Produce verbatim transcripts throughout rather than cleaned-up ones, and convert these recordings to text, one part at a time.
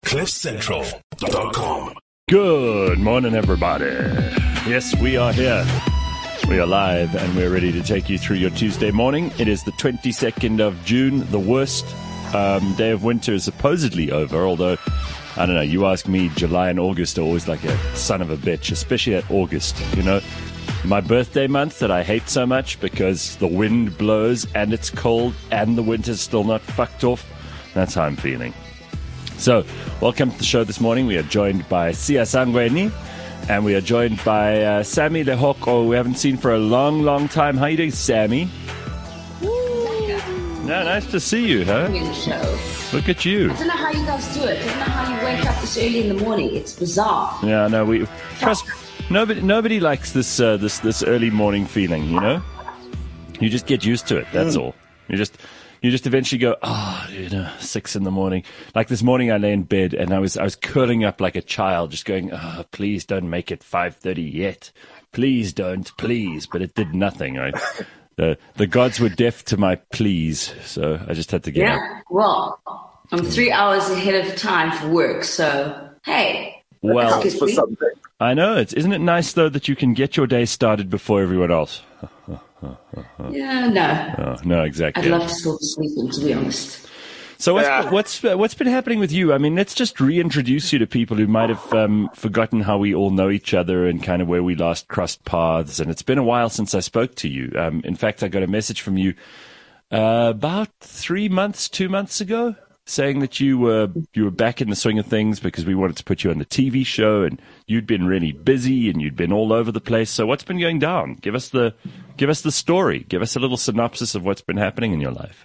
cliff central dot com. Good morning, everybody. Yes, we are here. We are live and we're ready to take you through your Tuesday morning. It is the twenty-second of June, the worst um, day of winter is supposedly over, although, I don't know, you ask me, July and August are always like a son of a bitch, especially at August, you know. My birthday month that I hate so much because the wind blows and it's cold and the winter's still not fucked off. That's how I'm feeling. So, welcome to the show this morning. We are joined by Sia Sangweni and we are joined by uh, Sammy Lehoko, we haven't seen for a long, long time. How you doing, Sammy? No, nice to see you, huh? The show. Look at you. I don't know how you guys do it. I don't know how you wake up this early in the morning. It's bizarre. Yeah, no, we trust. Nobody, nobody likes this, uh, this, this early morning feeling. You know, you just get used to it. That's mm. all. You just, you just eventually go, oh, you know, six in the morning. Like this morning, I lay in bed and I was, I was curling up like a child, just going, oh, please don't make it five thirty yet. Please don't, please. But it did nothing, right? The the gods were deaf to my pleas, so I just had to get yeah, up. Yeah, well, I'm three hours ahead of time for work, so hey. Well, for something. I know. It's, isn't it nice, though, that you can get your day started before everyone else? Yeah, no. Oh, no, exactly. I'd love to still be sleeping, to be honest. So what's, yeah. what's what's been happening with you? I mean, let's just reintroduce you to people who might have um, forgotten how we all know each other and kind of where we last crossed paths. And it's been a while since I spoke to you. Um, in fact, I got a message from you uh, about three months, two months ago, saying that you were you were back in the swing of things because we wanted to put you on the T V show, and you'd been really busy and you'd been all over the place. So what's been going down? Give us the give us the story. Give us a little synopsis of what's been happening in your life.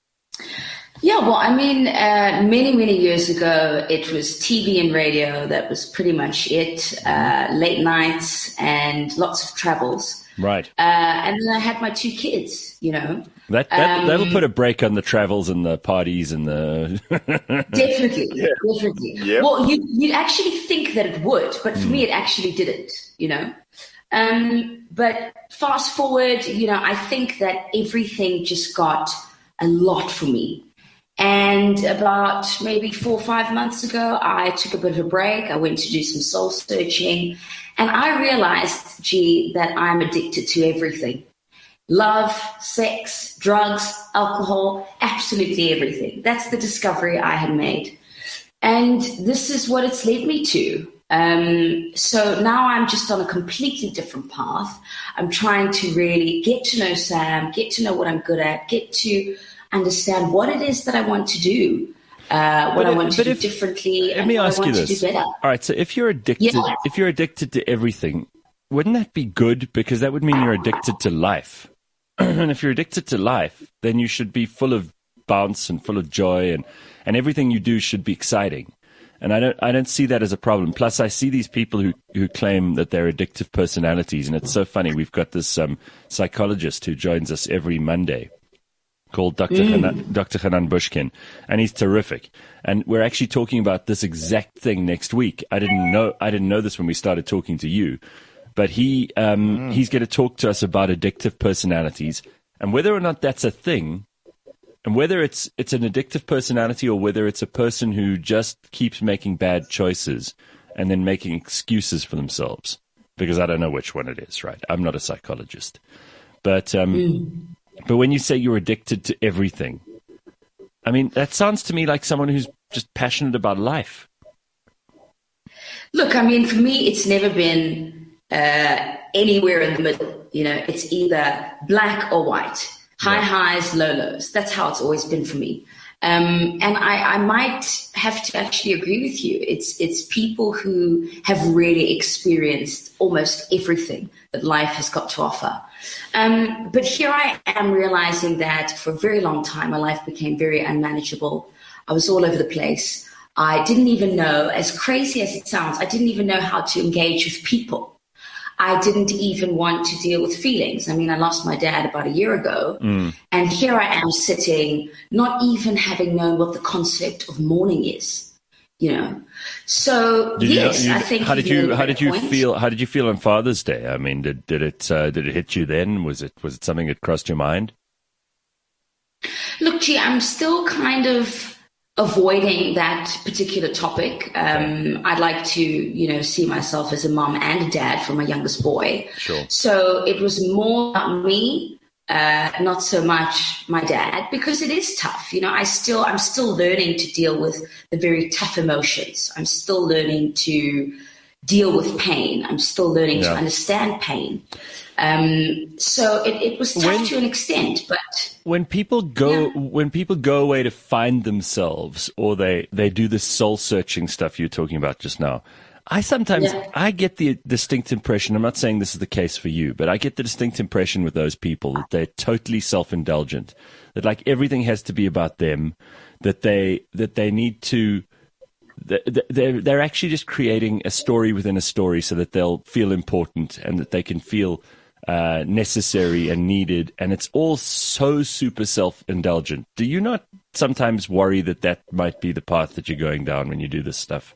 Yeah, well, I mean, uh, many, many years ago, it was T V and radio. That was pretty much it. Uh, late nights and lots of travels. Right. Uh, and then I had my two kids, you know. That, that, um, that'll put a break on the travels and the parties and the... definitely, yeah. definitely. Yep. Well, you, you'd actually think that it would, but for mm. me, it actually didn't, you know. Um, but fast forward, you know, I think that everything just got a lot for me. And about maybe four or five months ago, I took a bit of a break. I went to do some soul searching. And I realized, gee, that I'm addicted to everything. Love, sex, drugs, alcohol, absolutely everything. That's the discovery I had made. And this is what it's led me to. Um, so now I'm just on a completely different path. I'm trying to really get to know Sam, get to know what I'm good at, get to understand what it is that I want to do, uh, what but I want if, to do if, differently, let and me what ask I want you to this. do better. All right, so if you're addicted, yeah. if you're addicted to everything, wouldn't that be good? Because that would mean you're addicted to life. And if you're addicted to life, then you should be full of bounce and full of joy, and, and everything you do should be exciting. And I don't, I don't see that as a problem. Plus, I see these people who, who claim that they're addictive personalities, and it's so funny. We've got this um, psychologist who joins us every Monday, called Doctor Mm. Hanan, Doctor Hanan Bushkin, and he's terrific. And we're actually talking about this exact thing next week. I didn't know I didn't know this when we started talking to you, but he um, mm. he's going to talk to us about addictive personalities and whether or not that's a thing, and whether it's it's an addictive personality or whether it's a person who just keeps making bad choices and then making excuses for themselves. Because I don't know which one it is, right? I'm not a psychologist, but. Um, mm. But when you say you're addicted to everything, I mean, that sounds to me like someone who's just passionate about life. Look, I mean, for me, it's never been uh, anywhere in the middle. You know, it's either black or white, high yeah. highs, low lows. That's how it's always been for me. Um, and I, I might have to actually agree with you. It's it's people who have really experienced almost everything that life has got to offer. Um, but here I am realizing that for a very long time, my life became very unmanageable. I was all over the place. I didn't even know, as crazy as it sounds, I didn't even know how to engage with people. I didn't even want to deal with feelings. I mean, I lost my dad about a year ago, mm. and here I am sitting, not even having known what the concept of mourning is, you know. So did yes, you, you, I think. How did you How did you point. feel? How did you feel on Father's Day? I mean, did did it uh, did it hit you then? Was it was it something that crossed your mind? Look, gee, I'm still kind of avoiding that particular topic. Um, I'd like to, you know, see myself as a mom and a dad for my youngest boy. Sure. So it was more about me, uh, not so much my dad, because it is tough. You know, I still, I'm still learning to deal with the very tough emotions. I'm still learning to deal with pain. I'm still learning yeah. to understand pain. Um, so it, it was tough when, to an extent, but when people go, yeah. when people go away to find themselves, or they, they do the soul searching stuff you're talking about just now, I sometimes, yeah. I get the distinct impression, I'm not saying this is the case for you, but I get the distinct impression with those people that they're totally self-indulgent, that like everything has to be about them, that they, that they need to, they're, they're actually just creating a story within a story so that they'll feel important and that they can feel Uh, necessary and needed, and it's all so super self-indulgent. Do you not sometimes worry that that might be the path that you're going down when you do this stuff?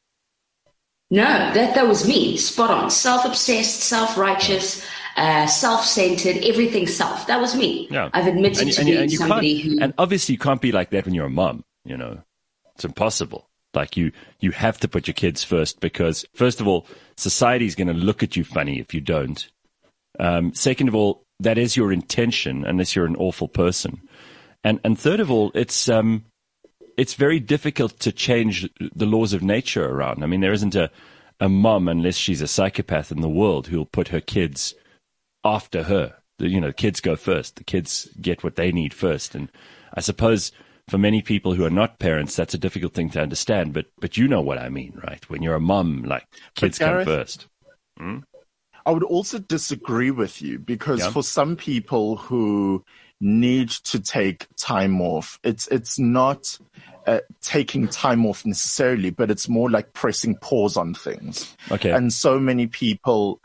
No, that that was me, spot on. Self-obsessed, self-righteous, uh, self-centered, everything self. That was me. Yeah. I've admitted and, to and, being and you somebody can't, who... And obviously you can't be like that when you're a mom, you know. It's impossible. Like you, you have to put your kids first because, first of all, society's going to look at you funny if you don't. Um, second of all, that is your intention, unless you're an awful person. And and third of all, it's um, it's very difficult to change the laws of nature around. I mean, there isn't a, a mom, unless she's a psychopath in the world, who'll put her kids after her. The, you know, kids go first. The kids get what they need first. And I suppose for many people who are not parents, that's a difficult thing to understand. But but you know what I mean, right? When you're a mom, like kids Gareth, come first. Hmm? I would also disagree with you because yeah. for some people who need to take time off, it's it's not uh, taking time off necessarily, but it's more like pressing pause on things. Okay. And so many people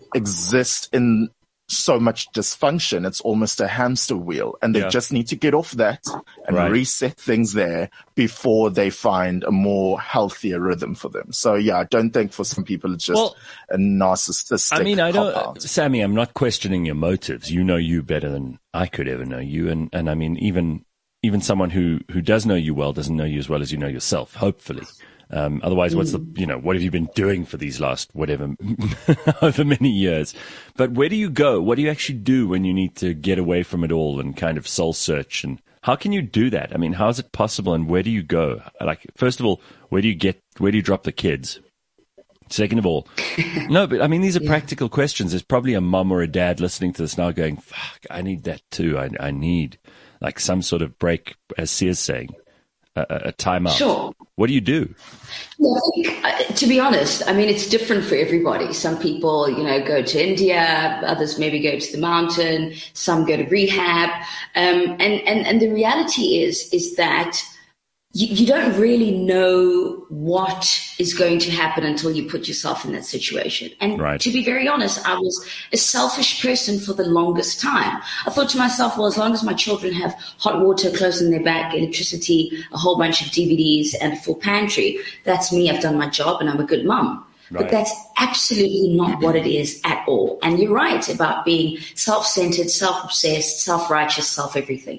exist in so much dysfunction. It's almost a hamster wheel, and they yeah. just need to get off that and right. reset things there before they find a more healthier rhythm for them. So yeah, I don't think for some people it's just well, a narcissistic. I mean, I don't, cop-out. Sammy, I'm not questioning your motives. You know you better than I could ever know you, and and I mean, even even someone who who does know you well doesn't know you as well as you know yourself. Hopefully. Um, otherwise, what's the, you know, what have you been doing for these last, whatever, over many years? But where do you go? What do you actually do when you need to get away from it all and kind of soul search? And how can you do that? I mean, how is it possible? And where do you go? Like, first of all, where do you get, where do you drop the kids? Second of all, no, but I mean, these are yeah. practical questions. There's probably a mum or a dad listening to this now going, fuck, I need that too. I, I need like some sort of break, as Sia's saying. A, a timeout. Sure. What do you do? Well, I think, uh, to be honest, I mean, it's different for everybody. Some people, you know, go to India, others maybe go to the mountain, some go to rehab. Um, and, and, and the reality is, is that you, you don't really know what is going to happen until you put yourself in that situation. And right. to be very honest, I was a selfish person for the longest time. I thought to myself, well, as long as my children have hot water close in their back, electricity, a whole bunch of D V Ds and a full pantry, that's me. I've done my job and I'm a good mom. Right. But that's absolutely not what it is at all. And you're right about being self-centered, self-obsessed, self-righteous, self-everything.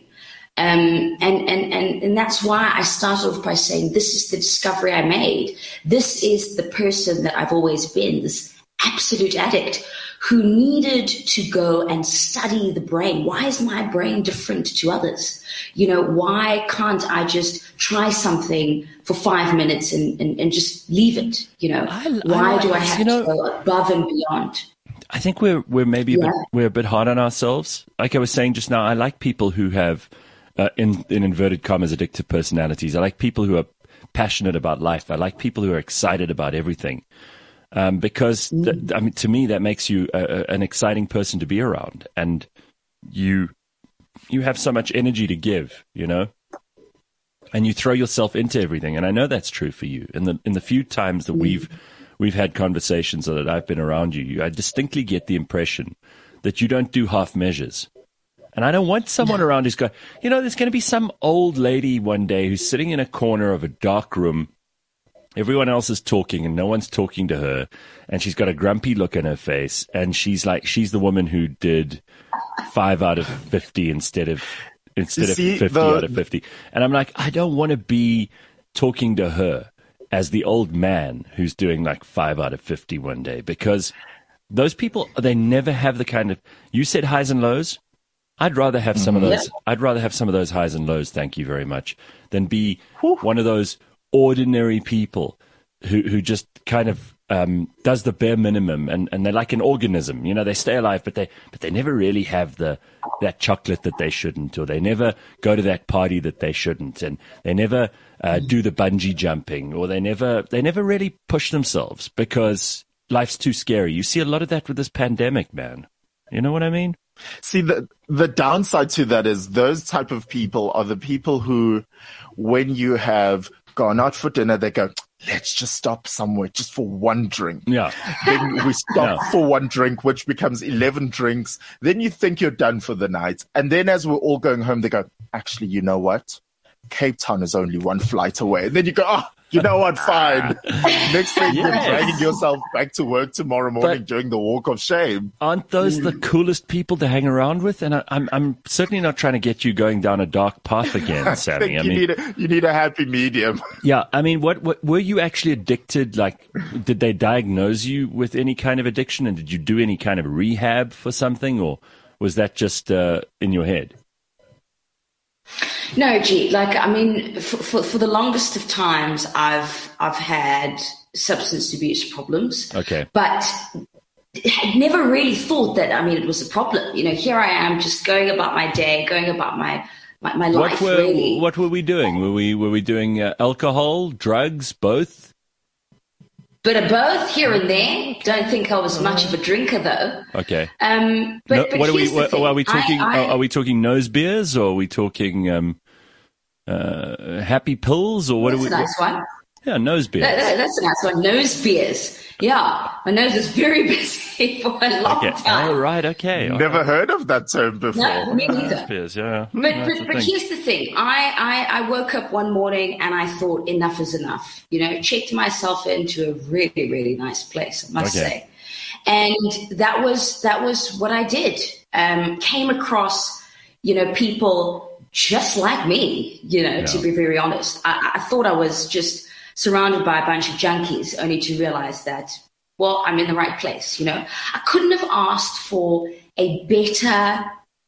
Um, and, and, and, and that's why I started off by saying, this is the discovery I made. This is the person that I've always been, this absolute addict who needed to go and study the brain. Why is my brain different to others? You know, why can't I just try something for five minutes and, and, and just leave it? You know, I, why I, do I have you know, to go above and beyond? I think we're, we're maybe a yeah. bit, we're a bit hard on ourselves. Like I was saying just now, I like people who have, Uh, in, in inverted commas, addictive personalities. I like people who are passionate about life. I like people who are excited about everything. Um, because, mm. th- I mean, to me, that makes you a, a, an exciting person to be around. And you, you have so much energy to give, you know? And you throw yourself into everything. And I know that's true for you. In the, in the few times that mm. we've, we've had conversations or that I've been around you, I distinctly get the impression that you don't do half measures. And I don't want someone around who's going, you know, there's going to be some old lady one day who's sitting in a corner of a dark room. Everyone else is talking and no one's talking to her. And she's got a grumpy look on her face. And she's like, she's the woman who did five out of fifty instead of instead You of see, fifty the- out of fifty. And I'm like, I don't want to be talking to her as the old man who's doing like five out of fifty one day, because those people, they never have the kind of, you said highs and lows. I'd rather have some of those. Yeah. I'd rather have some of those highs and lows. Thank you very much. Than be one of those ordinary people who who just kind of um, does the bare minimum, and, and they're like an organism. You know, they stay alive, but they but they never really have the that chocolate that they shouldn't, or they never go to that party that they shouldn't, and they never uh, do the bungee jumping, or they never they never really push themselves because life's too scary. You see a lot of that with this pandemic, man. You know what I mean? See, the the downside to that is those type of people are the people who, when you have gone out for dinner, they go, let's just stop somewhere just for one drink. Yeah. Then we stop Yeah. for one drink, which becomes eleven drinks. Then you think you're done for the night. And then as we're all going home, they go, actually, you know what? Cape Town is only one flight away. And then you go, oh, you know what? Fine. Next thing you're Yes. dragging yourself back to work tomorrow morning But- during the walk of shame. Aren't those the coolest people to hang around with? And I, I'm I'm certainly not trying to get you going down a dark path again, I Sammy. think I you mean, need a, you need a happy medium. yeah. I mean, what, what were you actually addicted? Like, did they diagnose you with any kind of addiction, and did you do any kind of rehab for something, or was that just uh, in your head? No, gee, like I mean, for, for for the longest of times, I've I've had substance abuse problems. Okay. But had never really thought that. I mean, it was a problem. You know, here I am, just going about my day, going about my my, my life. What were really. what were we doing? Were we were we doing uh, alcohol, drugs, both? Bit of both here and there. Don't think I was much of a drinker though. Okay. Um, but, No, but what are we? here's the What, thing. are we talking? I, I, are, are we talking nose beers, or are we talking um, uh, happy pills, or what are that's we? a nice one. Yeah, nose beers. That, that- that's a nice one. Nose beers. Yeah, my nose was very busy for a long Okay. time. Oh, right. Okay. Never heard of that term before. No, me neither. Nose beers. Yeah. But, That's but, the but thing. here's the thing. I, I, I woke up one morning and I thought enough is enough. You know, checked myself into a really, really nice place, I must Okay. say. And that was that was what I did. Um, came across, you know, people just like me, you know, to Yeah. be very honest. I, I thought I was just surrounded by a bunch of junkies, only to realize that, well, I'm in the right place, you know. I couldn't have asked for a better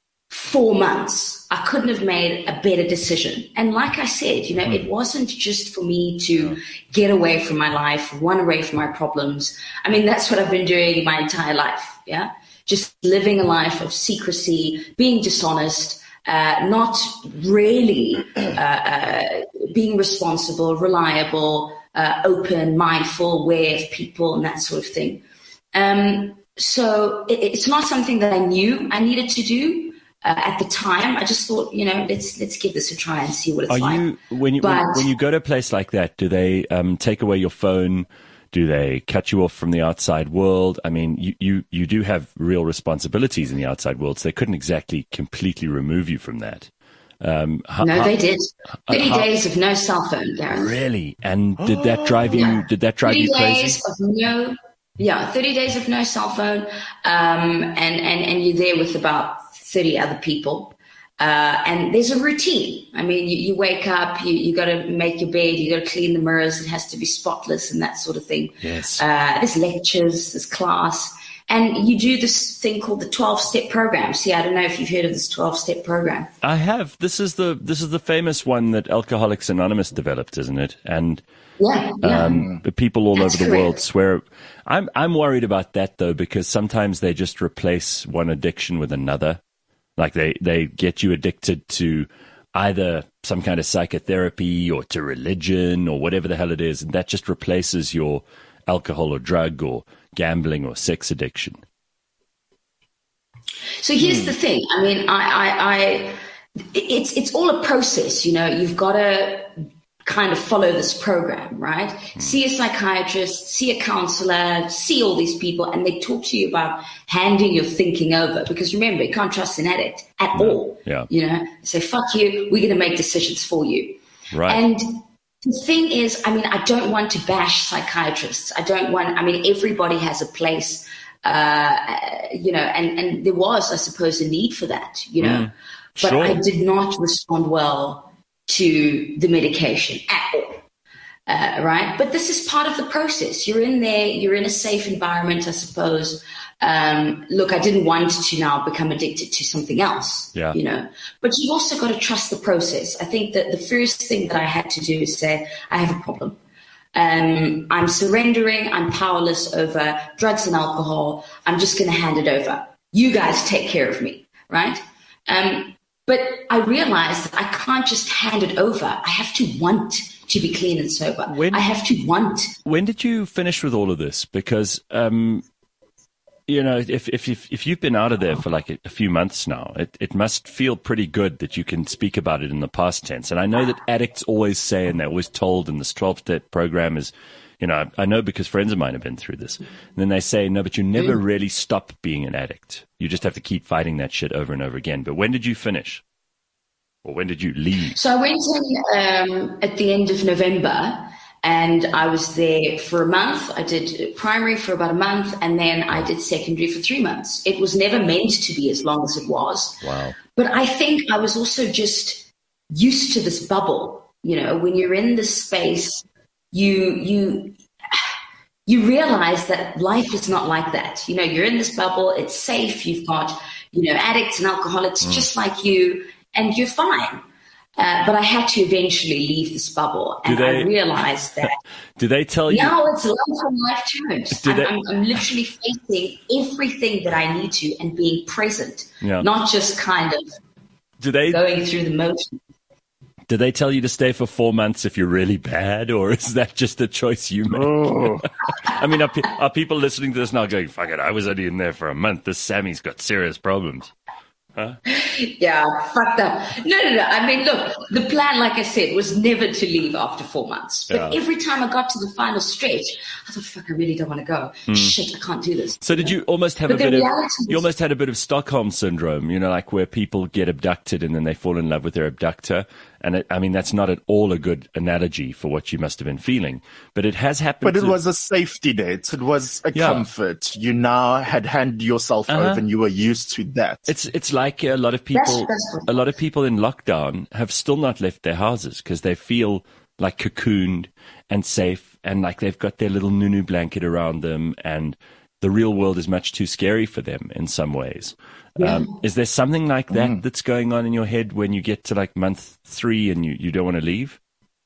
four months. I couldn't have made a better decision. And like I said, you know, Hmm. it wasn't just for me to get away from my life, run away from my problems. I mean, that's what I've been doing my entire life. Yeah. Just living a life of secrecy, being dishonest, uh, not really uh, uh, being responsible, reliable, uh, open, mindful, aware of people and that sort of thing. Um, so it, it's not something that I knew I needed to do uh, at the time. I just thought, you know, let's let's give this a try and see what it's Are like. you when you when, But- when you go to a place like that? Do they um, take away your phone? Do they cut you off from the outside world? I mean, you, you, you do have real responsibilities in the outside world, so they couldn't exactly completely remove you from that. Um, how, No, how- they did. Thirty how- days of no cell phone, Darren. Really? And did that drive you? Yeah. Did that drive thirty you crazy? days of no, yeah, thirty days of no cell phone, um, and and and you're there with about thirty other people. Uh, and there's a routine. I mean, you, you wake up, you, you got to make your bed, you got to clean the mirrors. It has to be spotless and that sort of thing. Yes. Uh, there's lectures, there's class, and you do this thing called the twelve-step program. See, I don't know if you've heard of this twelve-step program. I have. This is the this is the famous one that Alcoholics Anonymous developed, isn't it? And Yeah, yeah. um, the people all That's over the world correct. swear. I'm I'm worried about that though, because sometimes they just replace one addiction with another. Like they, they get you addicted to either some kind of psychotherapy or to religion or whatever the hell it is, and that just replaces your alcohol or drug or gambling or sex addiction. So here's the thing. I mean, I, I, I, it's it's all a process. You know, you've got to kind of follow this program, right? See a psychiatrist, see a counselor, see all these people, and they talk to you about handing your thinking over. Because remember, you can't trust an addict at all. Yeah. You know, say fuck you. We're going to make decisions for you. Right. And the thing is, I mean, I don't want to bash psychiatrists. I don't want, I mean, everybody has a place, uh, you know, and, and there was, I suppose, a need for that, you know. but Sure. I did not respond well to the medication at all. Uh, right? But this is part of the process. You're in there, you're in a safe environment, I suppose. Um, look, I didn't want to now become addicted to something else, Yeah. you know, but you've also got to trust the process. I think that the first thing that I had to do is say, I have a problem. Um, I'm surrendering. I'm powerless over drugs and alcohol. I'm just going to hand it over. You guys take care of me, right? Um, but I realized that I can't just hand it over. I have to want to be clean and sober. When- I have to want. When did you finish with all of this? Because, um, you know, if, if, if, if you've been out of there for like a, a few months now, it, it must feel pretty good that you can speak about it in the past tense. And I know that addicts always say, and they're always told in this twelve-step program is, you know, I know because friends of mine have been through this. And then they say, no, but you never really stop being an addict. You just have to keep fighting that shit over and over again. But when did you finish? Or when did you leave? So I went in um, at the end of November, and I was there for a month. I did primary for about a month, and then I did secondary for three months. It was never meant to be as long as it was. Wow. But I think I was also just used to this bubble. You know, when you're in this space, you you you realize that life is not like that. You know, you're in this bubble. It's safe. You've got, you know, addicts and alcoholics mm. just like you. And you're fine. Uh, but I had to eventually leave this bubble. And they, I realized that. Do they tell you? Now it's life on life terms. I'm, they, I'm, I'm literally facing everything that I need to and being present, yeah. not just kind of do they, going through the motions. Do they tell you to stay for four months if you're really bad, or is that just a choice you make? Oh. I mean, are, are people listening to this now going, fuck it, I was only in there for a month. This Sammy's got serious problems. Huh? Yeah, fucked up. No, no, no. I mean, look, the plan, like I said, was never to leave after four months. But yeah. every time I got to the final stretch, I thought, fuck, I really don't want to go. Mm. Shit, I can't do this. So did you almost have but a bit of, was, you almost had a bit of Stockholm syndrome, you know, like where people get abducted and then they fall in love with their abductor. And it, I mean, that's not at all a good analogy for what you must have been feeling, but it has happened. But it to, was a safety net. It was a yeah. comfort. You now had handed yourself uh-huh. over and you were used to that. It's, it's like a lot of people, that's, that's a lot of people in lockdown have still not left their houses because they feel like cocooned and safe and like they've got their little nunu blanket around them and the real world is much too scary for them in some ways. Yeah. Um, is there something like that mm. that's going on in your head when you get to like month three and you, you don't want to leave?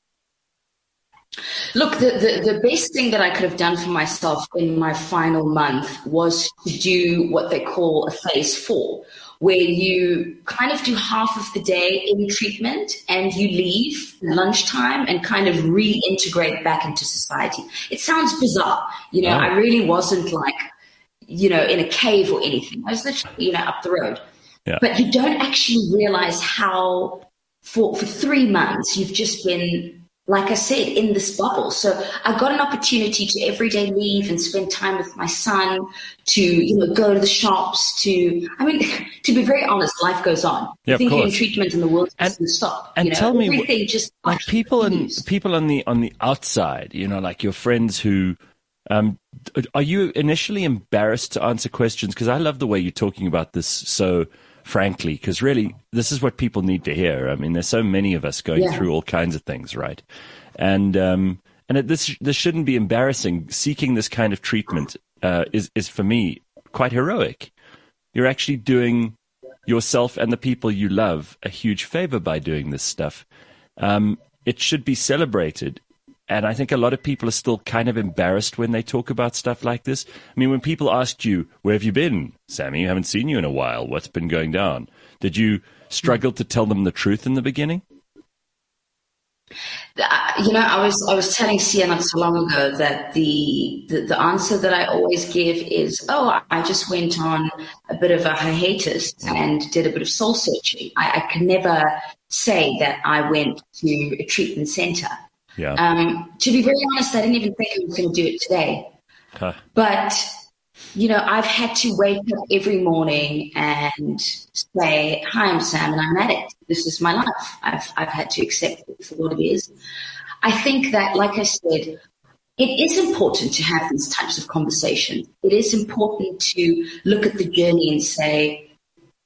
Look, the, the, the best thing that I could have done for myself in my final month was to do what they call a phase four, where you kind of do half of the day in treatment and you leave lunchtime and kind of reintegrate back into society. It sounds bizarre. You know, oh. I really wasn't like, you know, in a cave or anything. I was literally, you know, up the road. Yeah. But you don't actually realize how for, for three months you've just been, like I said, in this bubble. So I got an opportunity to every day leave and spend time with my son, to, you know, go to the shops, to, I mean, to be very honest, life goes on. Yeah, I think of you're in course. treatment and the world And- doesn't stop. And you know, tell me, everything just like people and continues. people on the on the outside, you know, like your friends who, um, are you initially embarrassed to answer questions? Because I love the way you're talking about this so frankly, because really this is what people need to hear. I mean, there's so many of us going Yeah. through all kinds of things, right? And um, and it, this this shouldn't be embarrassing. Seeking this kind of treatment uh, is is for me quite heroic. You're actually doing yourself and the people you love a huge favor by doing this stuff. Um, it should be celebrated. And I think a lot of people are still kind of embarrassed when they talk about stuff like this. I mean, when people asked you, where have you been, Sammy? I haven't seen you in a while. What's been going down? Did you struggle to tell them the truth in the beginning? Uh, You know, I was I was telling Sia not so long ago that the, the the answer that I always give is, oh, I just went on a bit of a hiatus and did a bit of soul searching. I, I can never say that I went to a treatment center. Yeah. Um, to be very honest, I didn't even think I was going to do it today. Huh. But, you know, I've had to wake up every morning and say, hi, I'm Sam and I'm an addict. This is my life. I've, I've had to accept it for what it is. I think that, like I said, it is important to have these types of conversations. It is important to look at the journey and say,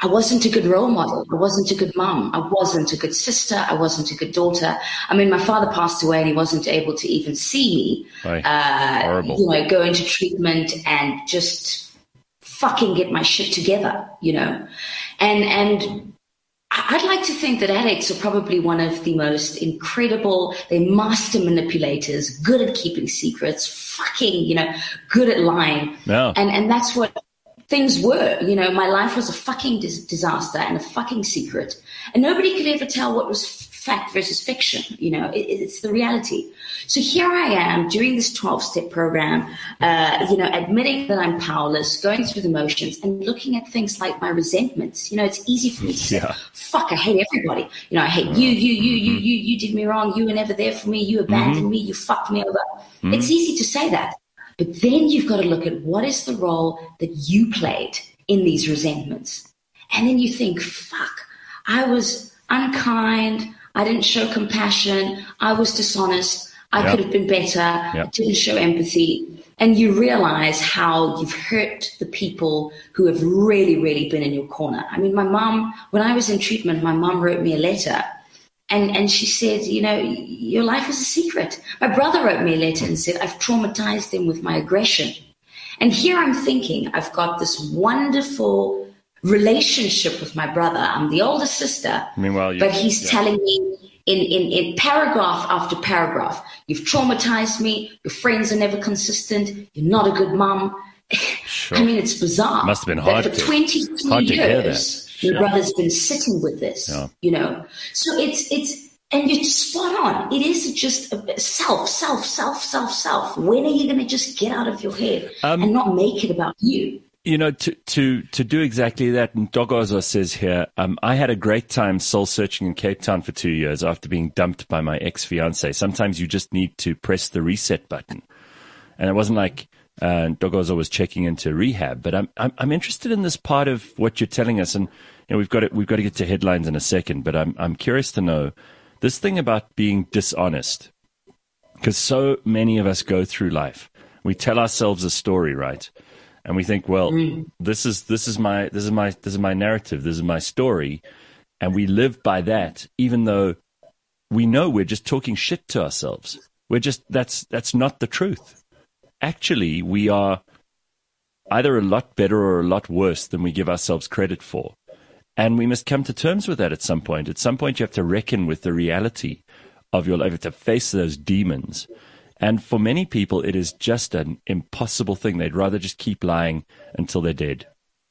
I wasn't a good role model. I wasn't a good mom. I wasn't a good sister. I wasn't a good daughter. I mean, my father passed away and he wasn't able to even see me, Right. uh, Horrible. you know, go into treatment and just fucking get my shit together, you know. And, and I'd like to think that addicts are probably one of the most incredible, they're master manipulators, good at keeping secrets, fucking, you know, good at lying. Yeah. And, and that's what things were, you know, my life was a fucking dis- disaster and a fucking secret. And nobody could ever tell what was fact versus fiction, you know, it, it's the reality. So here I am doing this twelve-step program, uh, you know, admitting that I'm powerless, going through the motions and looking at things like my resentments. You know, it's easy for me to say, Yeah. fuck, I hate everybody. You know, I hate you, you, you, you, you, you did me wrong. You were never there for me. You abandoned Mm-hmm. me. You fucked me over. Mm-hmm. It's easy to say that. But then you've got to look at what is the role that you played in these resentments. And then you think, fuck, I was unkind. I didn't show compassion. I was dishonest. I Yep. could have been better. Yep. I didn't show empathy. And you realize how you've hurt the people who have really, really been in your corner. I mean, my mom, when I was in treatment, my mom wrote me a letter. And, and she said, you know, your life is a secret. My brother wrote me a letter and said, I've traumatized them with my aggression. And here I'm thinking, I've got this wonderful relationship with my brother. I'm the older sister. Meanwhile, you- but he's yeah. telling me in, in, in paragraph after paragraph, you've traumatized me. Your friends are never consistent. You're not a good mom. Sure. I mean, it's bizarre. Must have been that hard for to- twenty-three hard to hear years, that. my Sure. brother's been sitting with this, Yeah. you know. So it's, it's, and you're spot on. It is just a self, self, self, self, self. When are you going to just get out of your head Um, and not make it about you? You know, to to to do exactly that, and Dogozo says here, um, I had a great time soul searching in Cape Town for two years after being dumped by my ex-fiance. Sometimes you just need to press the reset button. And it wasn't like uh, Dogozo was checking into rehab, but I'm, I'm I'm interested in this part of what you're telling us, and you know we've got to, we've got to get to headlines in a second, but I'm I'm curious to know this thing about being dishonest, because so many of us go through life, we tell ourselves a story, right? And we think, well, mm. this is this is my this is my this is my narrative, this is my story, and we live by that, even though we know we're just talking shit to ourselves. We're just that's that's not the truth. Actually, we are either a lot better or a lot worse than we give ourselves credit for, and we must come to terms with that at some point. At some point, you have to reckon with the reality of your life, to face those demons. And for many people, it is just an impossible thing. They'd rather just keep lying until they're dead.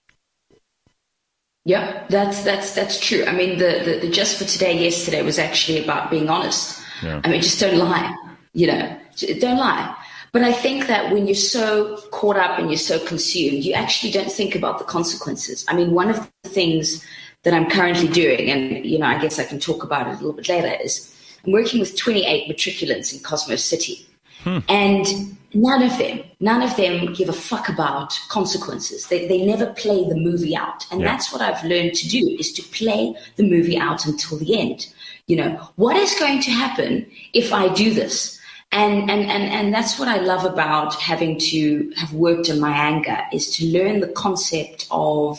Yeah, that's that's that's true. I mean, the, the, the Just for Today yesterday was actually about being honest. Yeah. I mean, just don't lie, you know, don't lie. But I think that when you're so caught up and you're so consumed, you actually don't think about the consequences. I mean, one of the things that I'm currently doing, and, you know, I guess I can talk about it a little bit later, is I'm working with twenty-eight matriculants in Cosmos City. Hmm. And none of them, none of them give a fuck about consequences. They they never play the movie out. And yeah. that's what I've learned to do, is to play the movie out until the end. You know, what is going to happen if I do this? And, and, and, and that's what I love about having to have worked on my anger, is to learn the concept of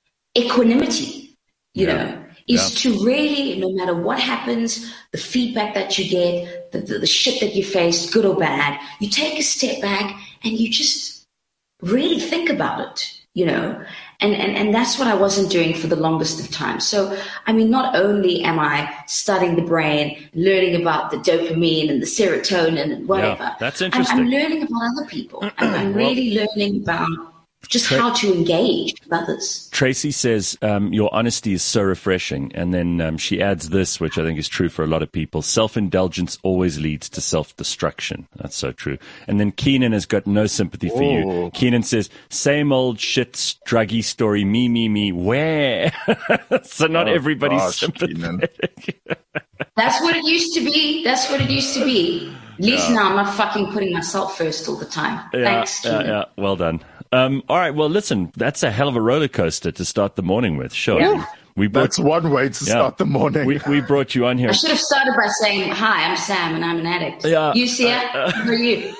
equanimity, you yeah. know, is yeah. to really, no matter what happens, the feedback that you get, the, the, the shit that you face, good or bad, you take a step back and you just really think about it, you know, and, and, and that's what I wasn't doing for the longest of time. So, I mean, not only am I studying the brain, learning about the dopamine and the serotonin and whatever, yeah, that's interesting. I'm, I'm learning about other people. I'm, I'm really well, learning about just Tra- how to engage with others. Tracy says, um, your honesty is so refreshing. And then um, she adds this, which I think is true for a lot of people. Self-indulgence always leads to self-destruction. That's so true. And then Keenan has got no sympathy for oh. you. Keenan says, same old shit, druggy story, me, me, me. Where? So not oh, everybody's gosh, sympathetic. That's what it used to be. That's what it used to be. At least yeah. now I'm not fucking putting myself first all the time. Yeah, Thanks, Keenan. Yeah, yeah, well done. Um, all right, well, listen, that's a hell of a roller coaster to start the morning with. Sure. Yeah. We brought, that's one way to yeah, start the morning. We, we brought you on here. I should have started by saying, hi, I'm Sam and I'm an addict. Yeah. You see it? Uh, Who are you?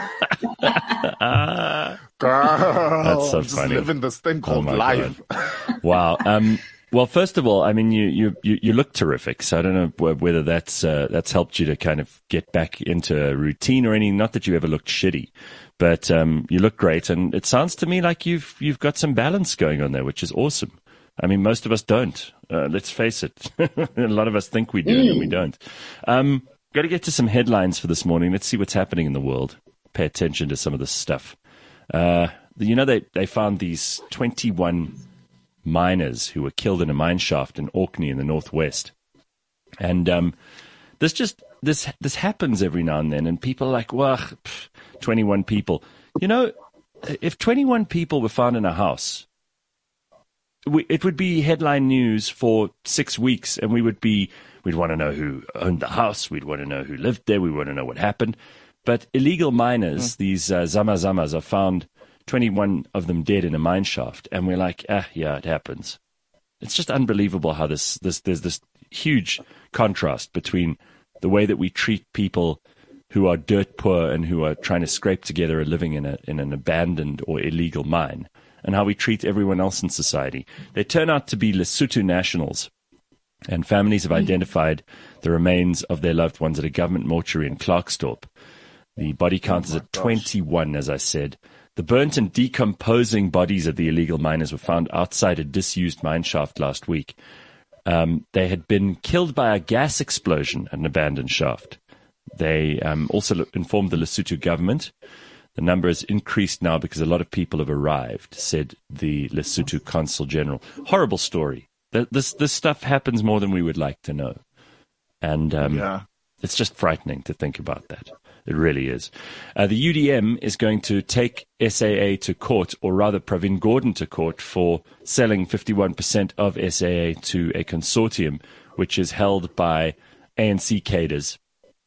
Girl, that's so just funny. living this thing called oh life. Wow. Um, well, first of all, I mean, you, you, you, you look terrific. So I don't know whether that's, uh, that's helped you to kind of get back into a routine or anything. Not that you ever looked shitty, but, um, you look great. And it sounds to me like you've, you've got some balance going on there, which is awesome. I mean, most of us don't. Uh, let's face it. A lot of us think we do, mm. and we don't. Um, got to get to some headlines for this morning. Let's see what's happening in the world. Pay attention to some of this stuff. Uh, you know, they, they found these twenty-one miners who were killed in a mine shaft in Orkney in the northwest. And um, this just this this happens every now and then, and people are like, well, pff, twenty-one people. You know, if twenty-one people were found in a house, we, it would be headline news for six weeks, and we would be we'd want to know who owned the house, we'd want to know who lived there, we want to know what happened. But illegal miners, mm. these uh, zama zamas, are found, twenty-one of them dead in a mine shaft, and we're like, ah, yeah, it happens. It's just unbelievable how this, this there's this huge contrast between the way that we treat people who are dirt poor and who are trying to scrape together a living in a in an abandoned or illegal mine, and how we treat everyone else in society. They turn out to be Lesotho nationals, and families have identified the remains of their loved ones at a government mortuary in Klerksdorp. The body count oh is at gosh. twenty-one, as I said. The burnt and decomposing bodies of the illegal miners were found outside a disused mine shaft last week. Um, they had been killed by a gas explosion at an abandoned shaft. They um, also informed the Lesotho government. The number has increased now because a lot of people have arrived, said the Lesotho Consul General. Horrible story. This, this stuff happens more than we would like to know. And um, yeah. It's just frightening to think about that. It really is. Uh, the U D M is going to take S A A to court, or rather Pravin Gordhan to court, for selling fifty-one percent of S A A to a consortium which is held by A N C cadres.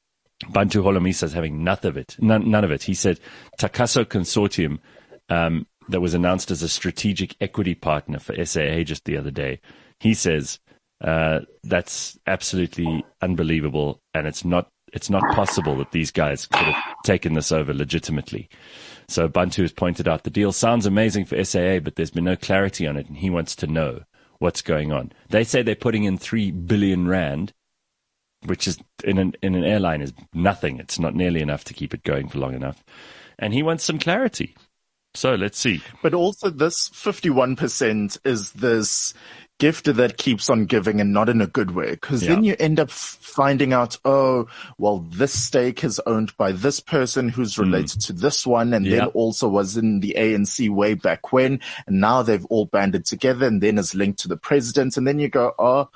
Bantu Holomisa is having none of it. None, none of it. He said Takaso Consortium, um, that was announced as a strategic equity partner for S A A just the other day. He says uh, that's absolutely unbelievable, and it's not it's not possible that these guys could have taken this over legitimately. So Bantu has pointed out the deal sounds amazing for S A A, but there's been no clarity on it, and he wants to know what's going on. They say they're putting in three billion rand, which is in an in an airline is nothing. It's not nearly enough to keep it going for long enough, and he wants some clarity. So let's see. But also, this fifty-one percent is this gift that keeps on giving, and not in a good way, because yeah. then you end up finding out, oh, well, this stake is owned by this person who's related mm. to this one, and yeah. then also was in the A N C way back when, and now they've all banded together, and then is linked to the president, and then you go, oh,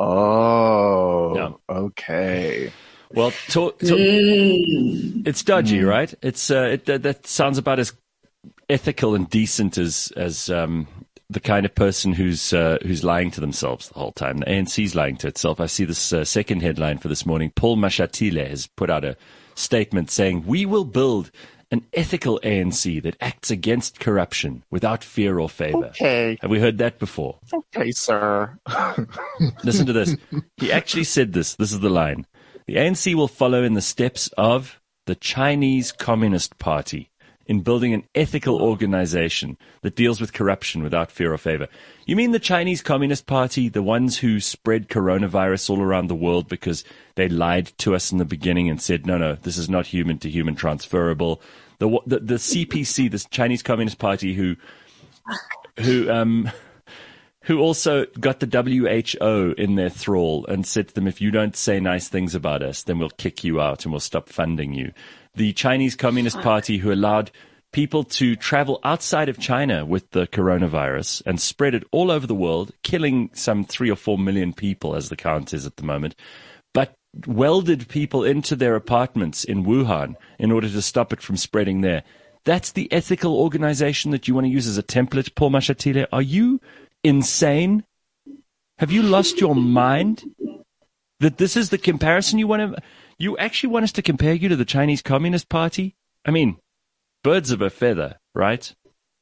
oh, yeah. okay. Well, to, to, mm. it's dodgy, mm. right? It's uh, it, that, that sounds about as ethical and decent as as um, the kind of person who's uh, who's lying to themselves the whole time. The A N C's lying to itself. I see this uh, second headline for this morning. Paul Mashatile has put out a statement saying, "We will build an ethical A N C that acts against corruption without fear or favor." Okay. Have we heard that before? Okay, sir. Listen to this. He actually said this. This is the line. The A N C will follow in the steps of the Chinese Communist Party in building an ethical organization that deals with corruption without fear or favor. You mean the Chinese Communist Party, the ones who spread coronavirus all around the world because they lied to us in the beginning and said, no, no, this is not human to human transferable. The, the, the C P C, this Chinese Communist Party who, who, um, who also got the W H O in their thrall and said to them, if you don't say nice things about us, then we'll kick you out and we'll stop funding you. The Chinese Communist Party who allowed people to travel outside of China with the coronavirus and spread it all over the world, killing some three or four million people, as the count is at the moment, but welded people into their apartments in Wuhan in order to stop it from spreading there. That's the ethical organization that you want to use as a template, Paul Mashatile? Are you insane? Have you lost your mind? That this is the comparison you want to... You actually want us to compare you to the Chinese Communist Party? I mean, birds of a feather, right?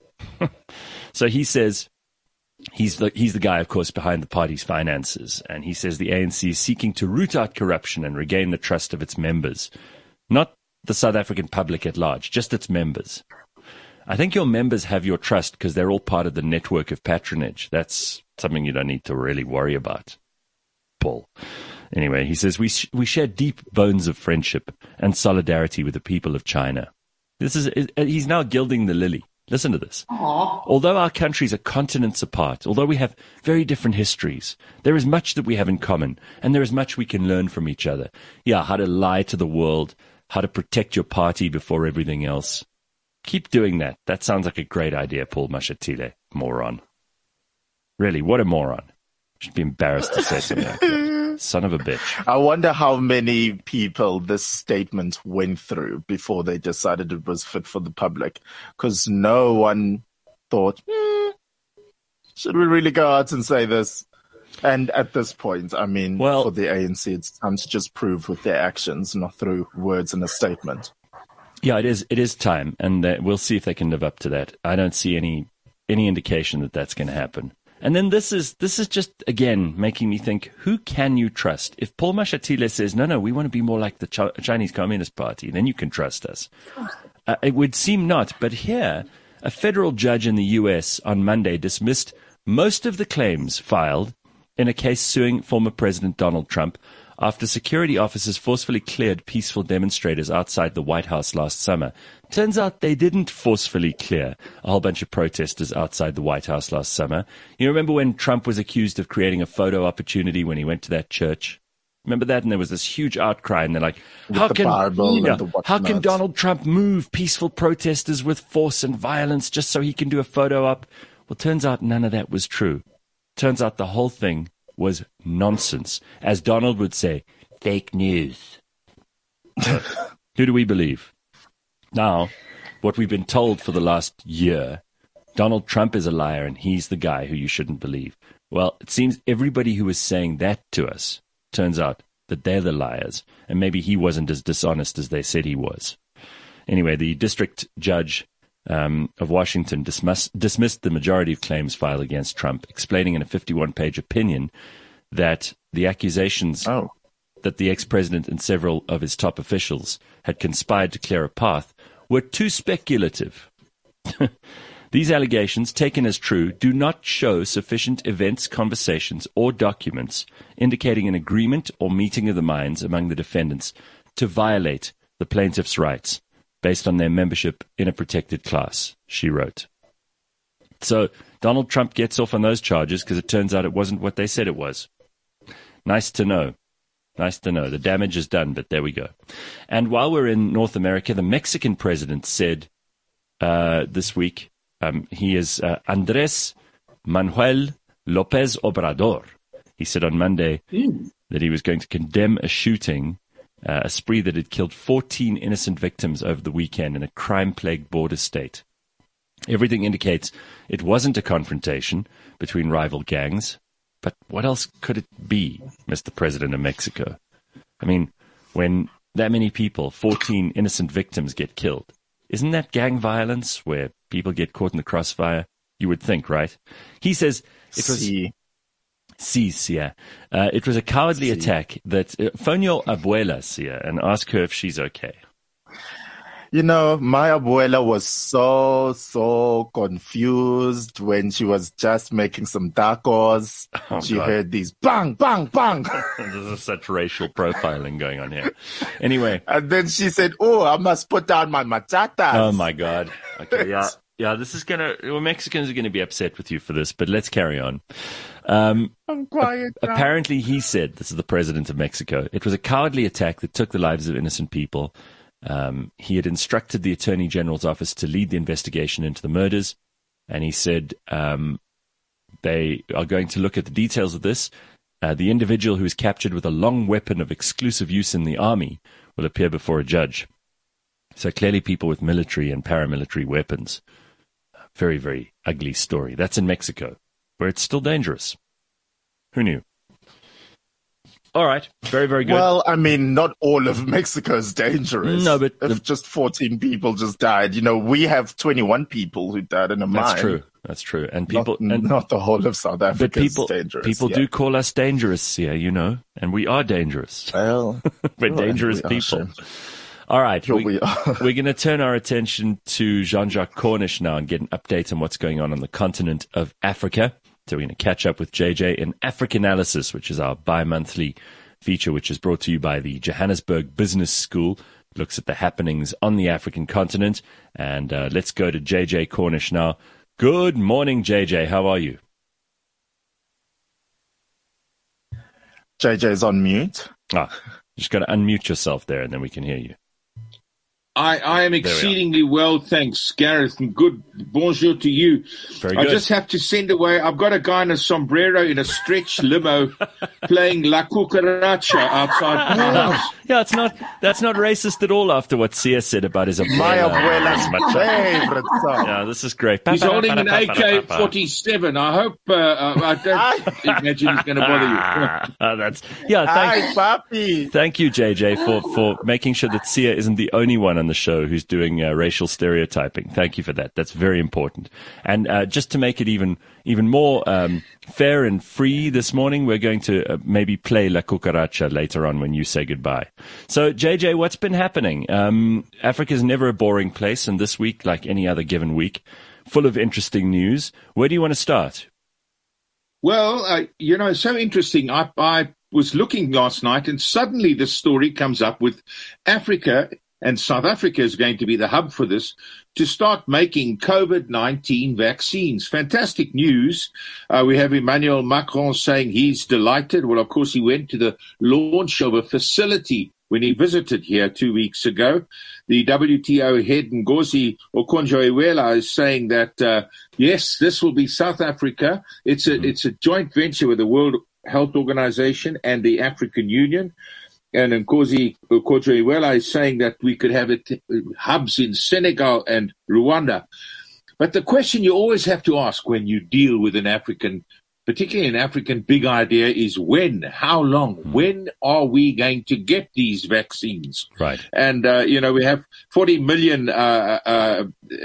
So he says, he's the, he's the guy, of course, behind the party's finances. And he says the A N C is seeking to root out corruption and regain the trust of its members. Not the South African public at large, just its members. I think your members have your trust because they're all part of the network of patronage. That's something you don't need to really worry about, Paul. Anyway, he says, we sh- we share deep bones of friendship and solidarity with the people of China. This is He's now gilding the lily. Listen to this. Aww. Although our countries are continents apart, although we have very different histories, there is much that we have in common, and there is much we can learn from each other. Yeah, how to lie to the world, how to protect your party before everything else. Keep doing that. That sounds like a great idea, Paul Mashatile. Moron. Really, what a moron. Should be embarrassed to say something like that. Son of a bitch. I wonder how many people this statement went through before they decided it was fit for the public. Because no one thought, hmm, should we really go out and say this? And at this point, I mean, well, for the A N C, it's time to just prove with their actions, not through words in a statement. Yeah, it is. It is time, and uh, we'll see if they can live up to that. I don't see any any indication that that's going to happen. And then this is this is just, again, making me think, who can you trust? If Paul Mashatile says, no, no, we want to be more like the Ch- Chinese Communist Party, then you can trust us. Uh, it would seem not. But here, a federal judge in the U S on Monday dismissed most of the claims filed in a case suing former President Donald Trump after security officers forcefully cleared peaceful demonstrators outside the White House last summer. Turns out they didn't forcefully clear a whole bunch of protesters outside the White House last summer. You remember when Trump was accused of creating a photo opportunity when he went to that church? Remember that? And there was this huge outcry, and they're like, how the can, Bible yeah, and the how can whatnot. Donald Trump move peaceful protesters with force and violence just so he can do a photo op? Well, turns out none of that was true. Turns out the whole thing was nonsense. As Donald would say, fake news. Who do we believe? Now, what we've been told for the last year, Donald Trump is a liar and he's the guy who you shouldn't believe. Well, it seems everybody who was saying that to us turns out that they're the liars, and maybe he wasn't as dishonest as they said he was. Anyway, the district judge um, of Washington dismiss, dismissed the majority of claims filed against Trump, explaining in a fifty-one page opinion that the accusations Oh. that the ex-president and several of his top officials had conspired to clear a path were too speculative. These allegations, taken as true, do not show sufficient events, conversations, or documents indicating an agreement or meeting of the minds among the defendants to violate the plaintiff's rights based on their membership in a protected class, she wrote. So Donald Trump gets off on those charges because it turns out it wasn't what they said it was. Nice to know. Nice to know. The damage is done, but there we go. And while we're in North America, the Mexican president said uh, this week, um, he is uh, Andrés Manuel López Obrador. He said on Monday Mm. that he was going to condemn a shooting, uh, a spree that had killed fourteen innocent victims over the weekend in a crime-plagued border state. Everything indicates it wasn't a confrontation between rival gangs. But what else could it be, Mister President of Mexico? I mean, when that many people, fourteen innocent victims, get killed, isn't that gang violence where people get caught in the crossfire? You would think, right? He says it was... See. Sí, Sia. Uh, it was a cowardly Sí. attack that... Uh, phone your abuela, Sia, and ask her if she's okay. You know, my abuela was so, so confused when she was just making some tacos. Oh, she God. heard these bang, bang, bang. There's such racial profiling going on here. Anyway. And then she said, oh, I must put down my machatas. Oh, my God. Okay, yeah. Yeah, this is going to... Well, Mexicans are going to be upset with you for this, but let's carry on. Um, I'm quiet now. apparently, he said, this is the president of Mexico, it was a cowardly attack that took the lives of innocent people. Um, he had instructed the Attorney General's office to lead the investigation into the murders, and he said um, they are going to look at the details of this. Uh, the individual who is captured with a long weapon of exclusive use in the army will appear before a judge. So clearly people with military and paramilitary weapons. Very, very ugly story. That's in Mexico, where it's still dangerous. Who knew? All right. Very, very good. Well, I mean, not all of Mexico is dangerous. No, but if the- just fourteen people just died, you know, we have twenty-one people who died in a mine. That's true. That's true. And people, not, and, not the whole of South Africa but people, is dangerous. people yeah. do call us dangerous here, you know, and we are dangerous. Well, We're well, dangerous we are, people. sure. All right, Here we, we are. we're going to turn our attention to Jean-Jacques Cornish now and get an update on what's going on on the continent of Africa. So we're going to catch up with J J in Africanalysis, which is our bi-monthly feature, which is brought to you by the Johannesburg Business School. It looks at the happenings on the African continent. And uh, let's go to J J Cornish now. Good morning, J J. How are you? J J's on mute. Ah, you just got to unmute yourself there, and then we can hear you. I, I am exceedingly we well, thanks, Gareth, and good bonjour to you. Very good. I just have to send away, I've got a guy in a sombrero in a stretch limo playing La Cucaracha outside my house. Yeah, it's not, that's not racist at all after what Sia said about his abuela. My abuela's favorite song. Yeah, this is great. He's holding an A K forty-seven. I hope, uh, uh, I don't imagine he's going to bother you. uh, that's, yeah, thank, Hi, papi. thank you, J J, for, for making sure that Sia isn't the only one on the show who's doing uh, racial stereotyping. Thank you for that. That's very important. And uh, just to make it even even more um, fair and free this morning, we're going to uh, maybe play La Cucaracha later on when you say goodbye. So, J J, what's been happening? Um, Africa's never a boring place, and this week, like any other given week, full of interesting news. Where do you want to start? Well, uh, you know, so interesting. I, I was looking last night, and suddenly the story comes up with Africa, and South Africa is going to be the hub for this, to start making COVID nineteen vaccines. Fantastic news. Uh, we have Emmanuel Macron saying he's delighted. Well, of course, he went to the launch of a facility when he visited here two weeks ago. The W T O head, Ngozi Okonjo-Iweala, is saying that, uh, yes, this will be South Africa. It's a, it's a joint venture with the World Health Organization and the African Union. And Ngozi Okonjo-Iweala is saying that we could have it, hubs in Senegal and Rwanda. But the question you always have to ask when you deal with an African, particularly an African big idea, is when, how long, when are we going to get these vaccines? Right. And, uh, you know, we have forty million uh, uh,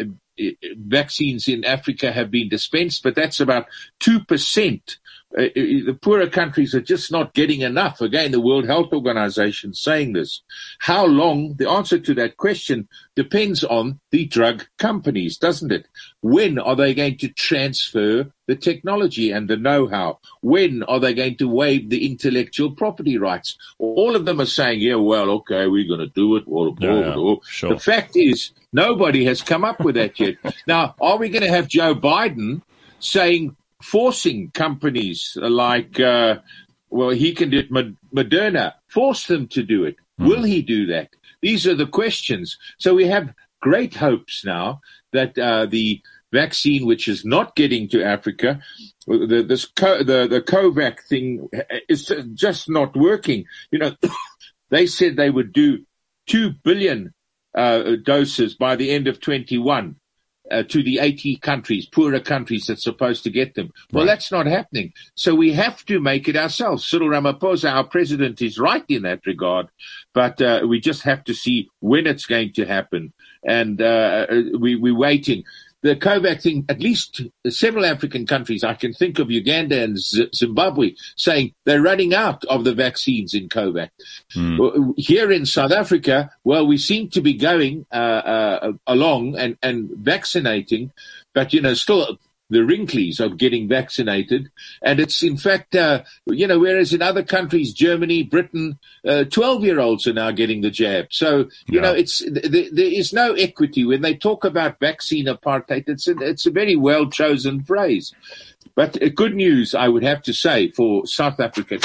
vaccines in Africa have been dispensed, but that's about two percent. Uh, the poorer countries are just not getting enough. Again, the World Health Organization saying this. How long? The answer to that question depends on the drug companies, doesn't it? When are they going to transfer the technology and the know-how? When are they going to waive the intellectual property rights? All of them are saying, yeah, well, okay, we're going to do it. Blah, blah, yeah, blah. sure. The fact is, nobody has come up with that yet. Now, are we going to have Joe Biden saying, forcing companies like, uh, well, he can do it, Moderna, force them to do it. Mm. Will he do that? These are the questions. So we have great hopes now that uh, the vaccine, which is not getting to Africa, the, this co- the, the COVAX thing is just not working. You know, they said they would do two billion uh, doses by the end of twenty-one. Uh, to the eighty countries, poorer countries that's supposed to get them. Well, right. That's not happening. So we have to make it ourselves. Cyril Ramaphosa, our president, is right in that regard, but uh, we just have to see when it's going to happen. And uh, we, we're waiting. The COVAX thing, at least several African countries, I can think of Uganda and Z- Zimbabwe, saying they're running out of the vaccines in COVAX. Mm. Here in South Africa, well, we seem to be going uh, uh, along and, and vaccinating, but, you know, still the wrinklies of getting vaccinated. And it's, in fact, uh, you know, whereas in other countries, Germany, Britain, uh, twelve-year-olds are now getting the jab. So, you yeah. know, it's th- there is no equity. When they talk about vaccine apartheid, it's a, it's a very well-chosen phrase. But uh, good news, I would have to say, for South Africa.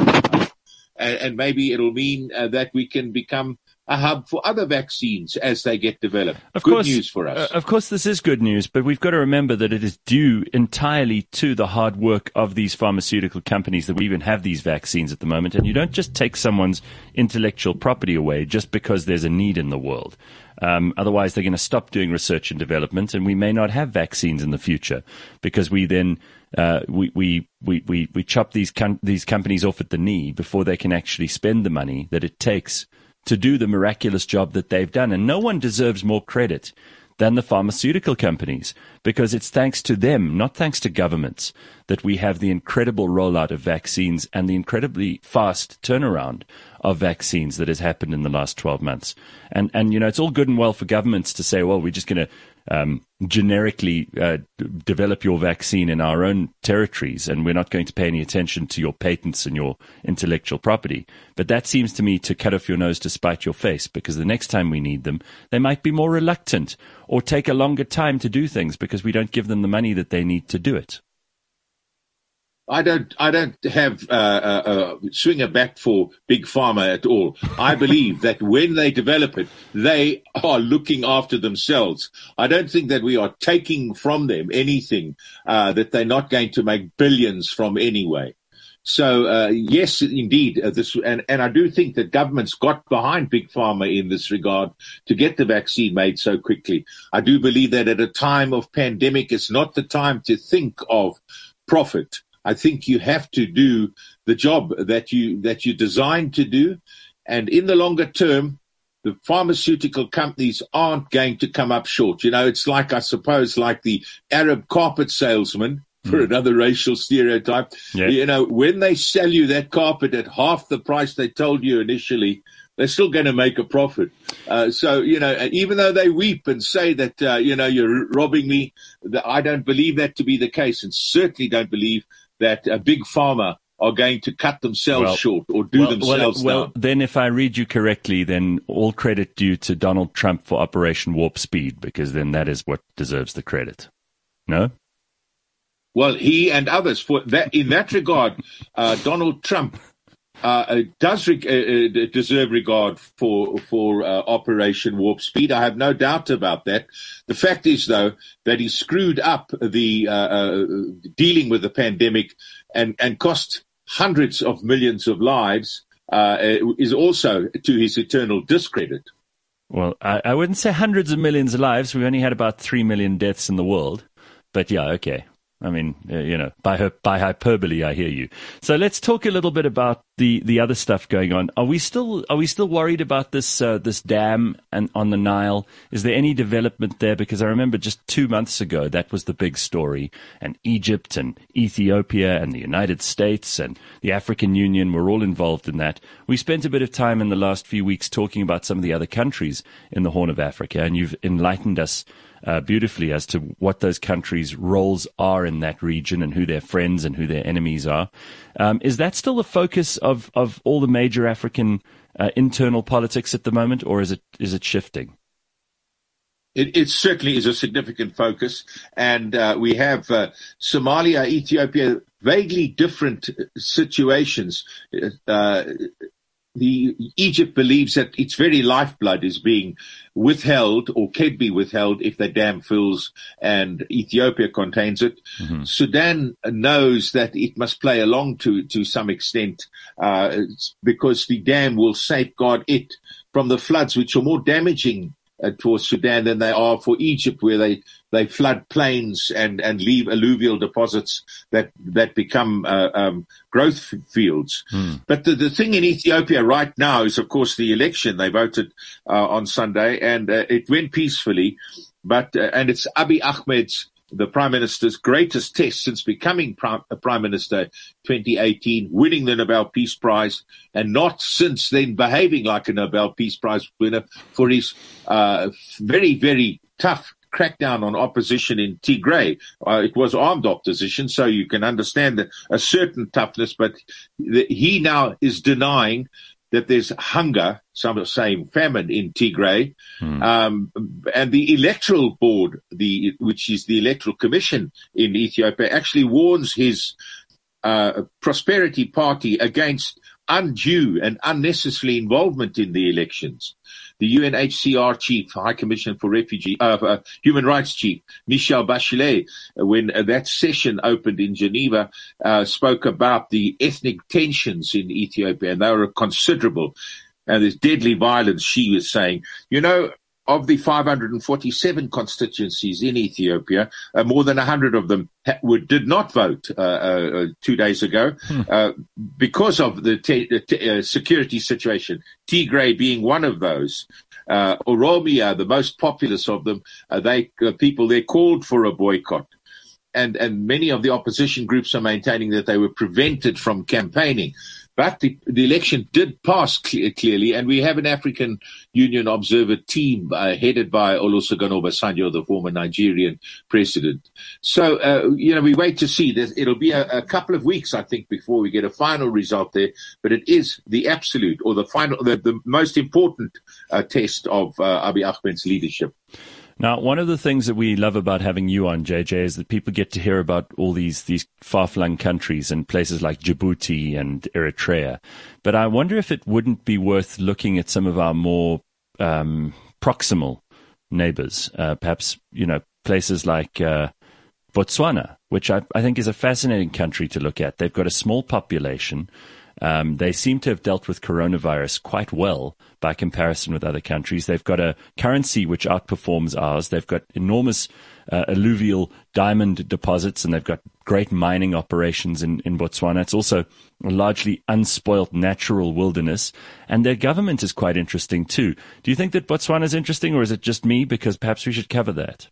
And, and maybe it'll mean uh, that we can become a hub for other vaccines as they get developed. Of good course, news for us. Uh, of course, this is good news, but we've got to remember that it is due entirely to the hard work of these pharmaceutical companies that we even have these vaccines at the moment. And you don't just take someone's intellectual property away just because there's a need in the world. Um, otherwise, they're going to stop doing research and development, and we may not have vaccines in the future because we then uh, we, we we we we chop these com- these companies off at the knee before they can actually spend the money that it takes to do the miraculous job that they've done. And no one deserves more credit than the pharmaceutical companies, because it's thanks to them, not thanks to governments, that we have the incredible rollout of vaccines and the incredibly fast turnaround of vaccines that has happened in the last twelve months. And, and you know, it's all good and well for governments to say, well, we're just going to um, generically uh, d- develop your vaccine in our own territories, and we're not going to pay any attention to your patents and your intellectual property. But that seems to me to cut off your nose to spite your face, because the next time we need them, they might be more reluctant or take a longer time to do things because we don't give them the money that they need to do it. I don't, I don't have uh, uh, uh, swing a bat for Big Pharma at all. I believe that when they develop it, they are looking after themselves. I don't think that we are taking from them anything uh, that they're not going to make billions from anyway. So, uh, yes, indeed, uh, this, and, and I do think that governments got behind Big Pharma in this regard to get the vaccine made so quickly. I do believe that at a time of pandemic, it's not the time to think of profit. I think you have to do the job that you that you designed to do. And in the longer term, the pharmaceutical companies aren't going to come up short. You know, it's like, I suppose, like the Arab carpet salesman, for mm. another racial stereotype. Yeah. You know, when they sell you that carpet at half the price they told you initially, they're still going to make a profit. Uh, so, you know, even though they weep and say that, uh, you know, you're robbing me, I don't believe that to be the case, and certainly don't believe that a big pharma are going to cut themselves well, short or do well, themselves well, down. Well, then if I read you correctly, then all credit due to Donald Trump for Operation Warp Speed, because then that is what deserves the credit. No? Well, he and others, for that, in that regard, uh, Donald Trump uh, does re- uh, deserve regard for for uh, Operation Warp Speed. I have no doubt about that. The fact is, though, that he screwed up the uh, uh, dealing with the pandemic and, and cost hundreds of millions of lives uh, is also to his eternal discredit. Well, I, I wouldn't say hundreds of millions of lives. We've only had about three million deaths in the world. But yeah, okay. I mean, uh, you know, by her, by hyperbole, I hear you. So let's talk a little bit about the, the other stuff going on. Are we still are we still worried about this uh, this dam and on the Nile? Is there any development there? Because I remember just two months ago that was the big story, and Egypt and Ethiopia and the United States and the African Union were all involved in that. We spent a bit of time in the last few weeks talking about some of the other countries in the Horn of Africa, and you've enlightened us Uh, beautifully as to what those countries' roles are in that region and who their friends and who their enemies are. Um, is that still the focus of, of all the major African uh, internal politics at the moment, or is it is it shifting? It, it certainly is a significant focus, and uh, we have uh, Somalia, Ethiopia, vaguely different situations. Uh, The Egypt believes that its very lifeblood is being withheld or can be withheld if the dam fills, and Ethiopia contains it. Mm-hmm. Sudan knows that it must play along to, to some extent uh, because the dam will safeguard it from the floods, which are more damaging uh, for Sudan than they are for Egypt, where they, they flood plains and, and leave alluvial deposits that, that become uh, um, growth fields. Mm. But the, the thing in Ethiopia right now is, of course, the election. They voted uh, on Sunday, and uh, it went peacefully. But uh, and it's Abiy Ahmed's, the Prime Minister's, greatest test since becoming Prime, Prime Minister twenty eighteen, winning the Nobel Peace Prize, and not since then behaving like a Nobel Peace Prize winner for his uh, very, very tough crackdown on opposition in Tigray. Uh, it was armed opposition, so you can understand that a certain toughness, but the, he now is denying that there's hunger, some are saying famine in Tigray. Hmm. Um, and the electoral board, the which is the electoral commission in Ethiopia, actually warns his uh, Prosperity Party against undue and unnecessary involvement in the elections. The U N H C R chief, High Commissioner for Refugee, uh, uh, Human Rights Chief, Michelle Bachelet, uh, when uh, that session opened in Geneva, uh, spoke about the ethnic tensions in Ethiopia, and they were considerable. And there's deadly violence, she was saying. You know, of the five hundred forty-seven constituencies in Ethiopia, uh, more than one hundred of them ha- would, did not vote uh, uh, two days ago hmm. uh, because of the te- te- uh, security situation, Tigray being one of those. Uh, Oromia, the most populous of them, uh, they uh, people there called for a boycott. And, and many of the opposition groups are maintaining that they were prevented from campaigning. But the, the election did pass cle- clearly, and we have an African Union observer team uh, headed by Olusegun Obasanjo, the former Nigerian president. So, uh, you know, we wait to see. There's, it'll be a, a couple of weeks, I think, before we get a final result there. But it is the absolute or the final, the, the most important uh, test of uh, Abiy Ahmed's leadership. Now, one of the things that we love about having you on, J J, is that people get to hear about all these these far-flung countries and places like Djibouti and Eritrea. But I wonder if it wouldn't be worth looking at some of our more um, proximal neighbors, uh, perhaps, you know, places like uh, Botswana, which I, I think is a fascinating country to look at. They've got a small population. Um, they seem to have dealt with coronavirus quite well by comparison with other countries. They've got a currency which outperforms ours. They've got enormous uh, alluvial diamond deposits, and they've got great mining operations in, in Botswana. It's also a largely unspoilt natural wilderness, and their government is quite interesting too. Do you think that Botswana is interesting, or is it just me? Because perhaps we should cover that.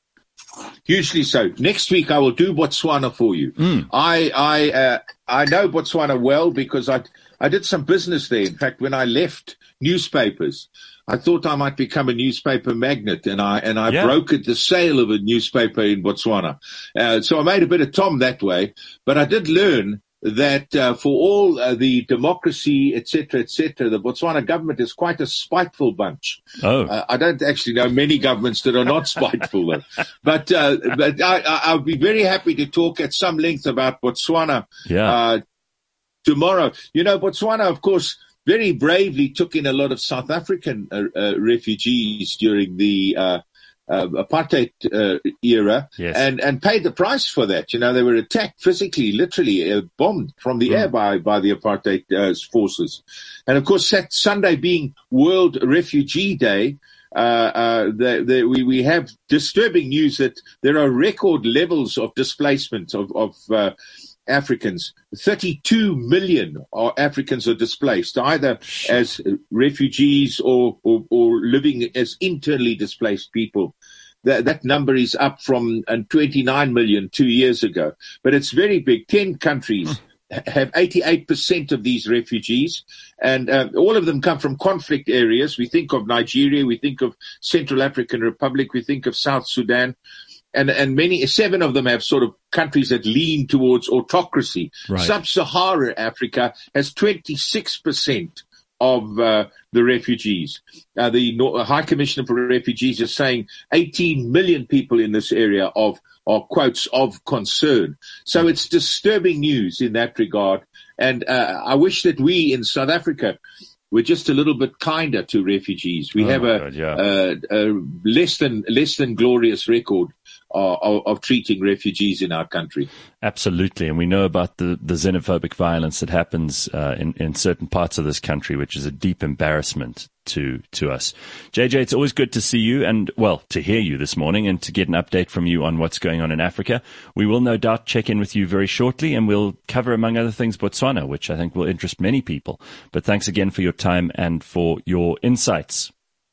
Hugely so. Next week I will do Botswana for you. Mm. I I uh, I know Botswana well because I I did some business there. In fact, when I left newspapers, I thought I might become a newspaper magnate, and I and I yeah. brokered the sale of a newspaper in Botswana. Uh, so I made a bit of Tom that way. But I did learn that uh, for all uh, the democracy, et cetera, et cetera, the Botswana government is quite a spiteful bunch. Oh, uh, I don't actually know many governments that are not spiteful, though. But uh, but I, I, I'll be very happy to talk at some length about Botswana yeah. uh, tomorrow. You know, Botswana, of course, very bravely took in a lot of South African uh, uh, refugees during the uh, Uh, apartheid uh, era, yes. and and paid the price for that. You know, they were attacked physically, literally uh, bombed from the mm. air by by the apartheid uh, forces. And of course, that Sunday being World Refugee Day, uh, uh, the, the, we we have disturbing news that there are record levels of displacement of of uh, Africans. thirty-two million Africans are displaced, either as refugees or, or, or living as internally displaced people. That, that number is up from uh, twenty-nine million two years ago. But it's very big. Ten countries have eighty-eight percent of these refugees, and uh, all of them come from conflict areas. We think of Nigeria, we think of Central African Republic, we think of South Sudan. And, and many, seven of them have sort of countries that lean towards autocracy. Right. Sub-Saharan Africa has twenty-six percent of uh, the refugees. Uh, the High Commissioner for Refugees is saying eighteen million people in this area of, are quotes, of concern. So it's disturbing news in that regard. And uh, I wish that we in South Africa we're just a little bit kinder to refugees. We oh have a, God, yeah. a, a less than less than glorious record of, of, of treating refugees in our country. Absolutely, and we know about the, the xenophobic violence that happens uh, in in certain parts of this country, which is a deep embarrassment to to us. J J, it's always good to see you and, well, to hear you this morning and to get an update from you on what's going on in Africa. We will no doubt check in with you very shortly, and we'll cover, among other things, Botswana, which I think will interest many people. But thanks again for your time and for your insights.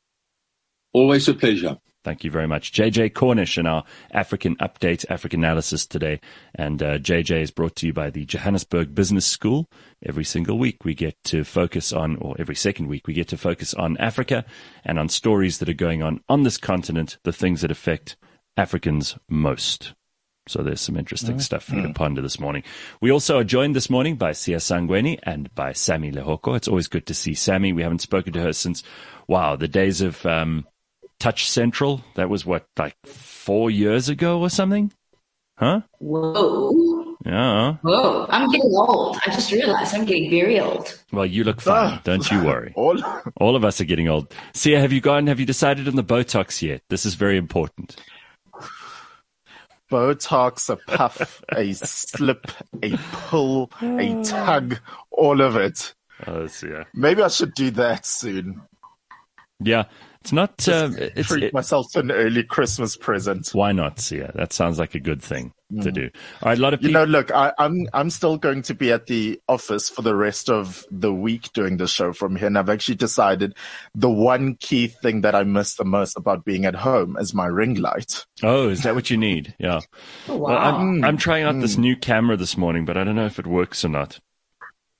Always a pleasure. Thank you very much. J J Cornish in our African Update, African Analysis today. And uh, J J is brought to you by the Johannesburg Business School. Every single week we get to focus on, or every second week we get to focus on Africa and on stories that are going on on this continent, the things that affect Africans most. So there's some interesting mm. stuff for you to ponder this morning. We also are joined this morning by Sia Sangweni and by Sammy Lehoko. It's always good to see Sammy. We haven't spoken to her since, wow, the days of... Um, Touch Central, that was what, like four years ago or something? Huh? Whoa. Yeah. Whoa. I'm getting old. I just realized I'm getting very old. Well, you look fine. Don't you worry. All, All of us are getting old. Sia, have you gone, have you decided on the Botox yet? This is very important. Botox, a puff, a slip, a pull, a tug, all of it. Oh, Sia. Maybe I should do that soon. Yeah. It's not. Uh, it's, treat it, myself to an early Christmas present. Why not, Sia? That sounds like a good thing mm. to do. All right, a lot of people. You know, look, I, I'm I'm still going to be at the office for the rest of the week doing the show from here, and I've actually decided the one key thing that I miss the most about being at home is my ring light. Oh, is that what you need? Yeah. Oh, wow. Well, I'm, I'm trying out mm. this new camera this morning, but I don't know if it works or not.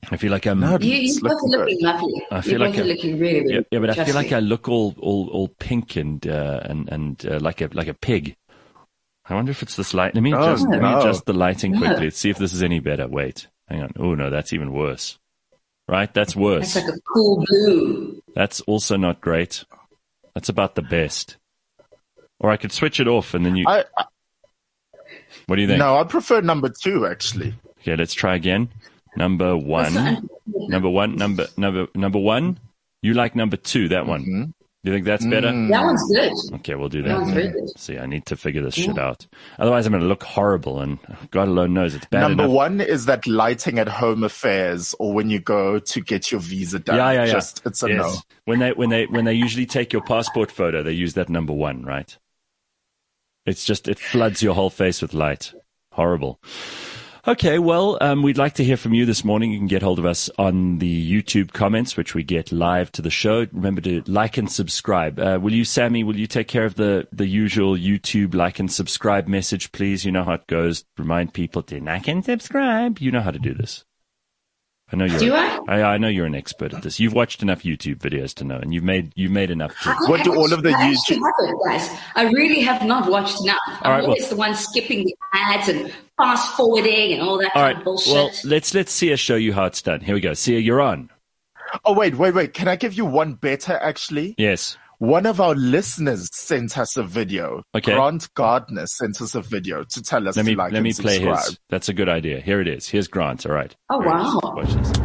I feel like I'm. No, You, it's you both are looking looking good. lovely. I feel you like both are a- looking really, really Yeah, yeah, but I trust feel like me. I look all all, all pink and uh, and and uh, like a like a pig. I wonder if it's this light. Let me Oh, adjust. Let me no. adjust the lighting No. quickly. Let's see if this is any better. Wait, hang on. Oh no, that's even worse. Right, that's worse. That's like a cool blue. That's also not great. That's about the best. Or I could switch it off and then you. I, I What do you think? no, I prefer number two actually. Okay, let's try again. Number one. That's Number one. Number number number one. You like number two? That one. Mm-hmm. You think that's better? That one's good. Okay, we'll do That one's that. very good. See, I need to figure this shit out. Otherwise, I'm going to look horrible, and God alone knows it's bad Number enough. one is that lighting at home affairs or when you go to get your visa done. Yeah, yeah, yeah. Just, it's a Yes. no. When they when they when they usually take your passport photo, they use that number one, right? It's just it floods your whole face with light. Horrible. Okay, well, um, we'd like to hear from you this morning. You can get hold of us on the YouTube comments, which we get live to the show. Remember to like and subscribe. Uh, will you, Sammy, will you take care of the, the usual YouTube like and subscribe message, please? You know how it goes. Remind people to like and subscribe. You know how to do this. I know you're. Do I? I, I know you're an expert at this. You've watched enough YouTube videos to know, and you've made you've made enough. To, What I do all of the actually- I actually YouTube- haven't, guys. I really have not watched enough. I'm right, well- always the one skipping the ads and fast forwarding and all that all kind right. of bullshit. Well, let's let's see us show you how it's done. Here we go. Sia, you're on. Oh, wait, wait, wait. Can I give you one better actually? Yes. One of our listeners sent us a video. Okay. Grant Gardner sent us a video to tell us Let me to like let and me play subscribe. his. That's a good idea. Here it is. Here's Grant. All right. Oh, Here it is. wow. Watch this.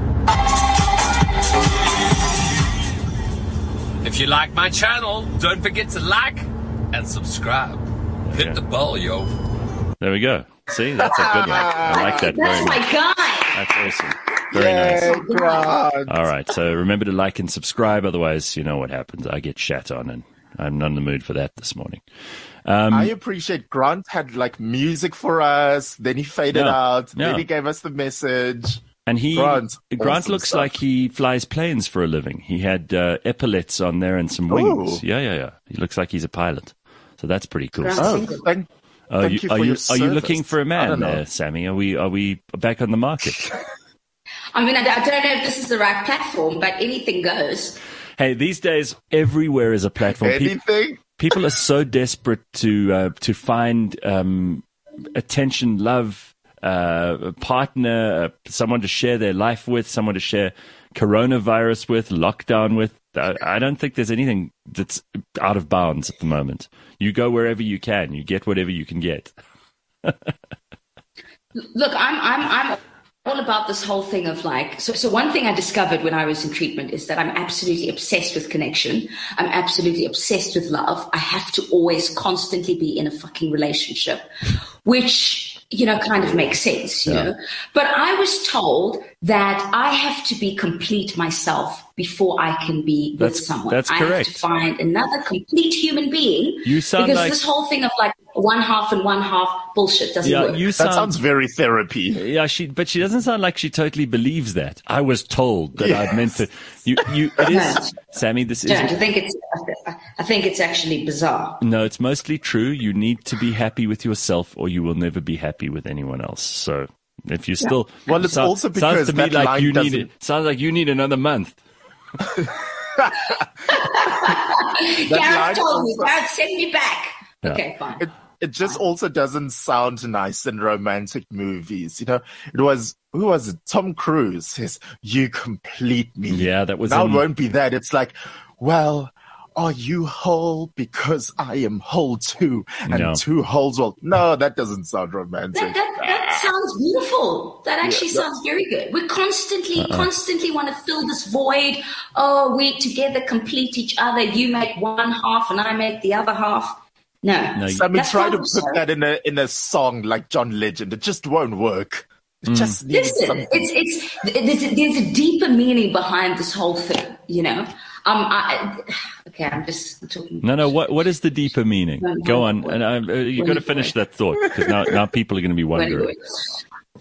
If you like my channel, don't forget to like and subscribe. Hit Okay. the bell, yo. There we go. See, that's a good one. I like that very That's much. my guy. That's awesome. Very Yay, nice. Grant. All right. So remember to like and subscribe. Otherwise, you know what happens. I get shat on, and I'm not in the mood for that this morning. Um, I appreciate Grant had like music for us, then he faded Yeah. out, Yeah. then he gave us the message. And he Grant, Grant awesome looks stuff. like he flies planes for a living. He had uh, epaulets on there and some wings. Ooh. Yeah, yeah, yeah. He looks like he's a pilot. So that's pretty cool. Grant- Oh, Single. thank, Are thank you, you are for you your are you looking service. for a I man don't know. there, Sammy? Are we are we back on the market? I mean, I, I don't know if this is the right platform, but anything goes. Hey, these days everywhere is a platform. Pe- anything. people are so desperate to uh, to find um, attention, love, uh, a partner, uh, someone to share their life with, someone to share coronavirus with, lockdown with. I, I don't think there's anything that's out of bounds at the moment. You go wherever you can. You get whatever you can get. Look, I'm I'm I'm all about this whole thing of like so so one thing I discovered when I was in treatment is that I'm absolutely obsessed with connection. I'm absolutely obsessed with love. I have to always constantly be in a fucking relationship, which you know kind of makes sense, you Yeah. know. But I was told that I have to be complete myself before I can be with That's- someone. that's I correct. have to find another complete human being. You sound because like- this whole thing of like one half and one half bullshit doesn't Yeah, work. you That sound. sounds very therapy. Yeah, she, but she doesn't sound like she totally believes that. I was told that Yes. I meant to. You, you. It is, Sammy. This is. Don't. I think it's I think it's actually bizarre. No, it's mostly true. You need to be happy with yourself, or you will never be happy with anyone else. So, if you still, Well, it's sound- also sounds because to me that like line you need doesn't- it. Sounds like you need another month. line Gareth told me, also- Gareth, send me back. Yeah. Okay, fine. It, it just also doesn't sound nice in romantic movies. You know, it was, who was it? Tom Cruise says, you complete me. Yeah, that was Now in- it won't be that. It's like, well, are you whole because I am whole too? And No. two holes, well, no, that doesn't sound That, romantic. that, that sounds beautiful. That actually Yeah, that- sounds very good. We constantly, Uh-uh. constantly want to fill this void. Oh, we together complete each other. You make one half and I make the other half. No. No, you- Sammy, That's try to not put so. that in a in a song like John Legend. It just won't work. It Mm. just needs Listen, something. it's it's there's a, there's a deeper meaning behind this whole thing, you know. Um, I, okay, I'm just talking. No, no. What what is the deeper meaning? No, no, Go on, no. and I, uh, you got to finish that thought because now now people are going to be wondering. Anyway,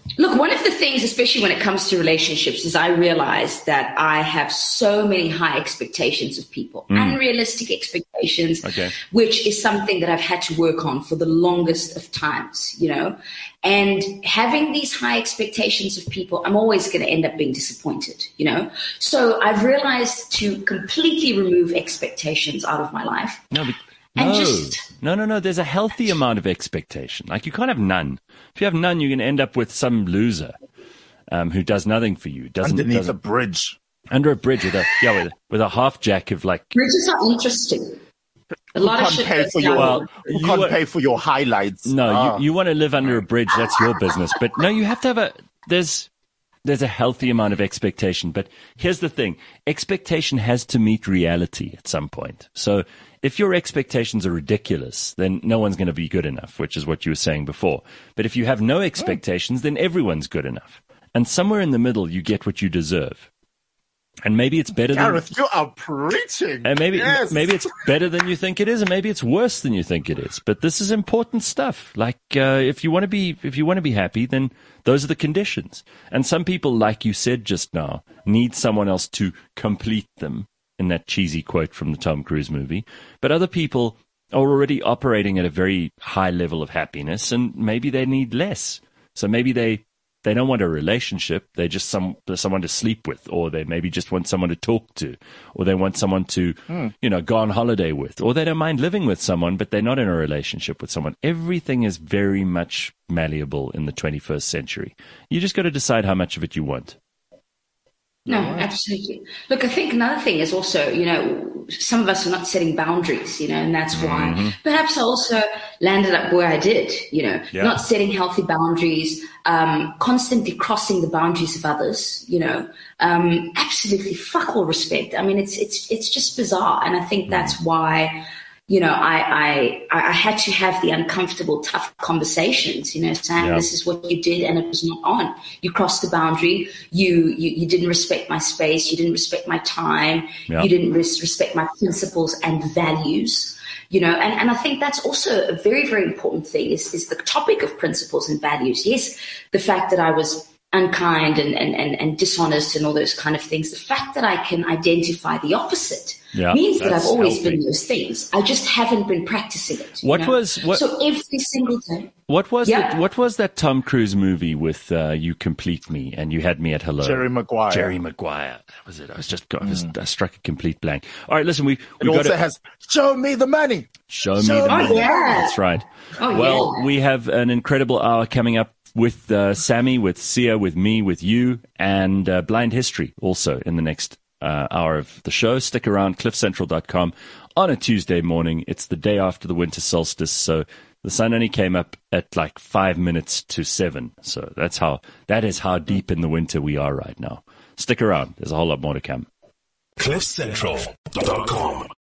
Look, one of the things, especially when it comes to relationships, is I realize that I have so many high expectations of people, mm. unrealistic expectations, okay. which is something that I've had to work on for the longest of times, you know. And having these high expectations of people, I'm always going to end up being disappointed, you know. So I've realized to completely remove expectations out of my life. No, but- And No, just, no, no, no. There's a healthy amount of expectation. Like you can't have none. If you have none, you're going to end up with some loser um, who does nothing for you. Doesn't Underneath doesn't, a bridge. under a bridge with a yeah with, with a half jack of like. bridges are interesting. A lot Who of can't shit pay goes for down. your Well, who you can't were- pay for your highlights. No, Ah. you, you want to live under a bridge. That's your business. But no, you have to have a there's there's a healthy amount of expectation. But here's the thing: expectation has to meet reality at some point. So if your expectations are ridiculous, then no one's going to be good enough, which is what you were saying before. But if you have no expectations, then everyone's good enough. And somewhere in the middle, you get what you deserve. And maybe it's better than Gareth, you are preaching. and maybe yes. maybe it's better than you think it is, and maybe it's worse than you think it is. But this is important stuff. Like uh, if you want to be if you want to be happy, then those are the conditions. And some people, like you said just now, need someone else to complete them. In that cheesy quote from the Tom Cruise movie, but other people are already operating at a very high level of happiness, and maybe they need less. So maybe they. They don't want a relationship. They just some someone to sleep with, or they maybe just want someone to talk to, or they want someone to, mm. you know, go on holiday with, or they don't mind living with someone, but they're not in a relationship with someone. Everything is very much malleable in the twenty-first century. You just got to decide how much of it you want. No, absolutely. Look, I think another thing is also, you know, some of us are not setting boundaries, you know, and that's why mm-hmm. perhaps I also landed up where I did, you know, yeah. not setting healthy boundaries, um, constantly crossing the boundaries of others, you know, um, absolutely fuck all respect. I mean, it's, it's, it's just bizarre. And I think that's why, you know, I, I, I had to have the uncomfortable, tough conversations, you know, saying yeah. this is what you did and it was not on. You crossed the boundary. You, you, you didn't respect my space. You didn't respect my time. Yeah. You didn't res- respect my principles and values, you know, and, and I think that's also a very, very important thing is, is the topic of principles and values. Yes, the fact that I was unkind and, and, and, and dishonest and all those kind of things, the fact that I can identify the opposite yeah, means that I've always healthy. been those things. I just haven't been practicing it. What know? was what, so every single day? What was yeah. the, what was that Tom Cruise movie with uh, You Complete Me and You Had Me at Hello? Jerry Maguire. Jerry Maguire. That was it. I was just I, was, mm. I struck a complete blank. All right, listen. We we it got also to, has Show Me the Money. Show, show me the oh, money. Yeah. That's right. Oh, well, yeah. we have an incredible hour coming up with uh, Sammy, with Sia, with me, with you, and uh, Blind History also in the next uh, hour of the show. Stick around, cliff central dot com on a Tuesday morning. It's the day after the winter solstice, so the sun only came up at like five minutes to seven. So that's how that is how deep in the winter we are right now. Stick around. There's a whole lot more to come. cliff central dot com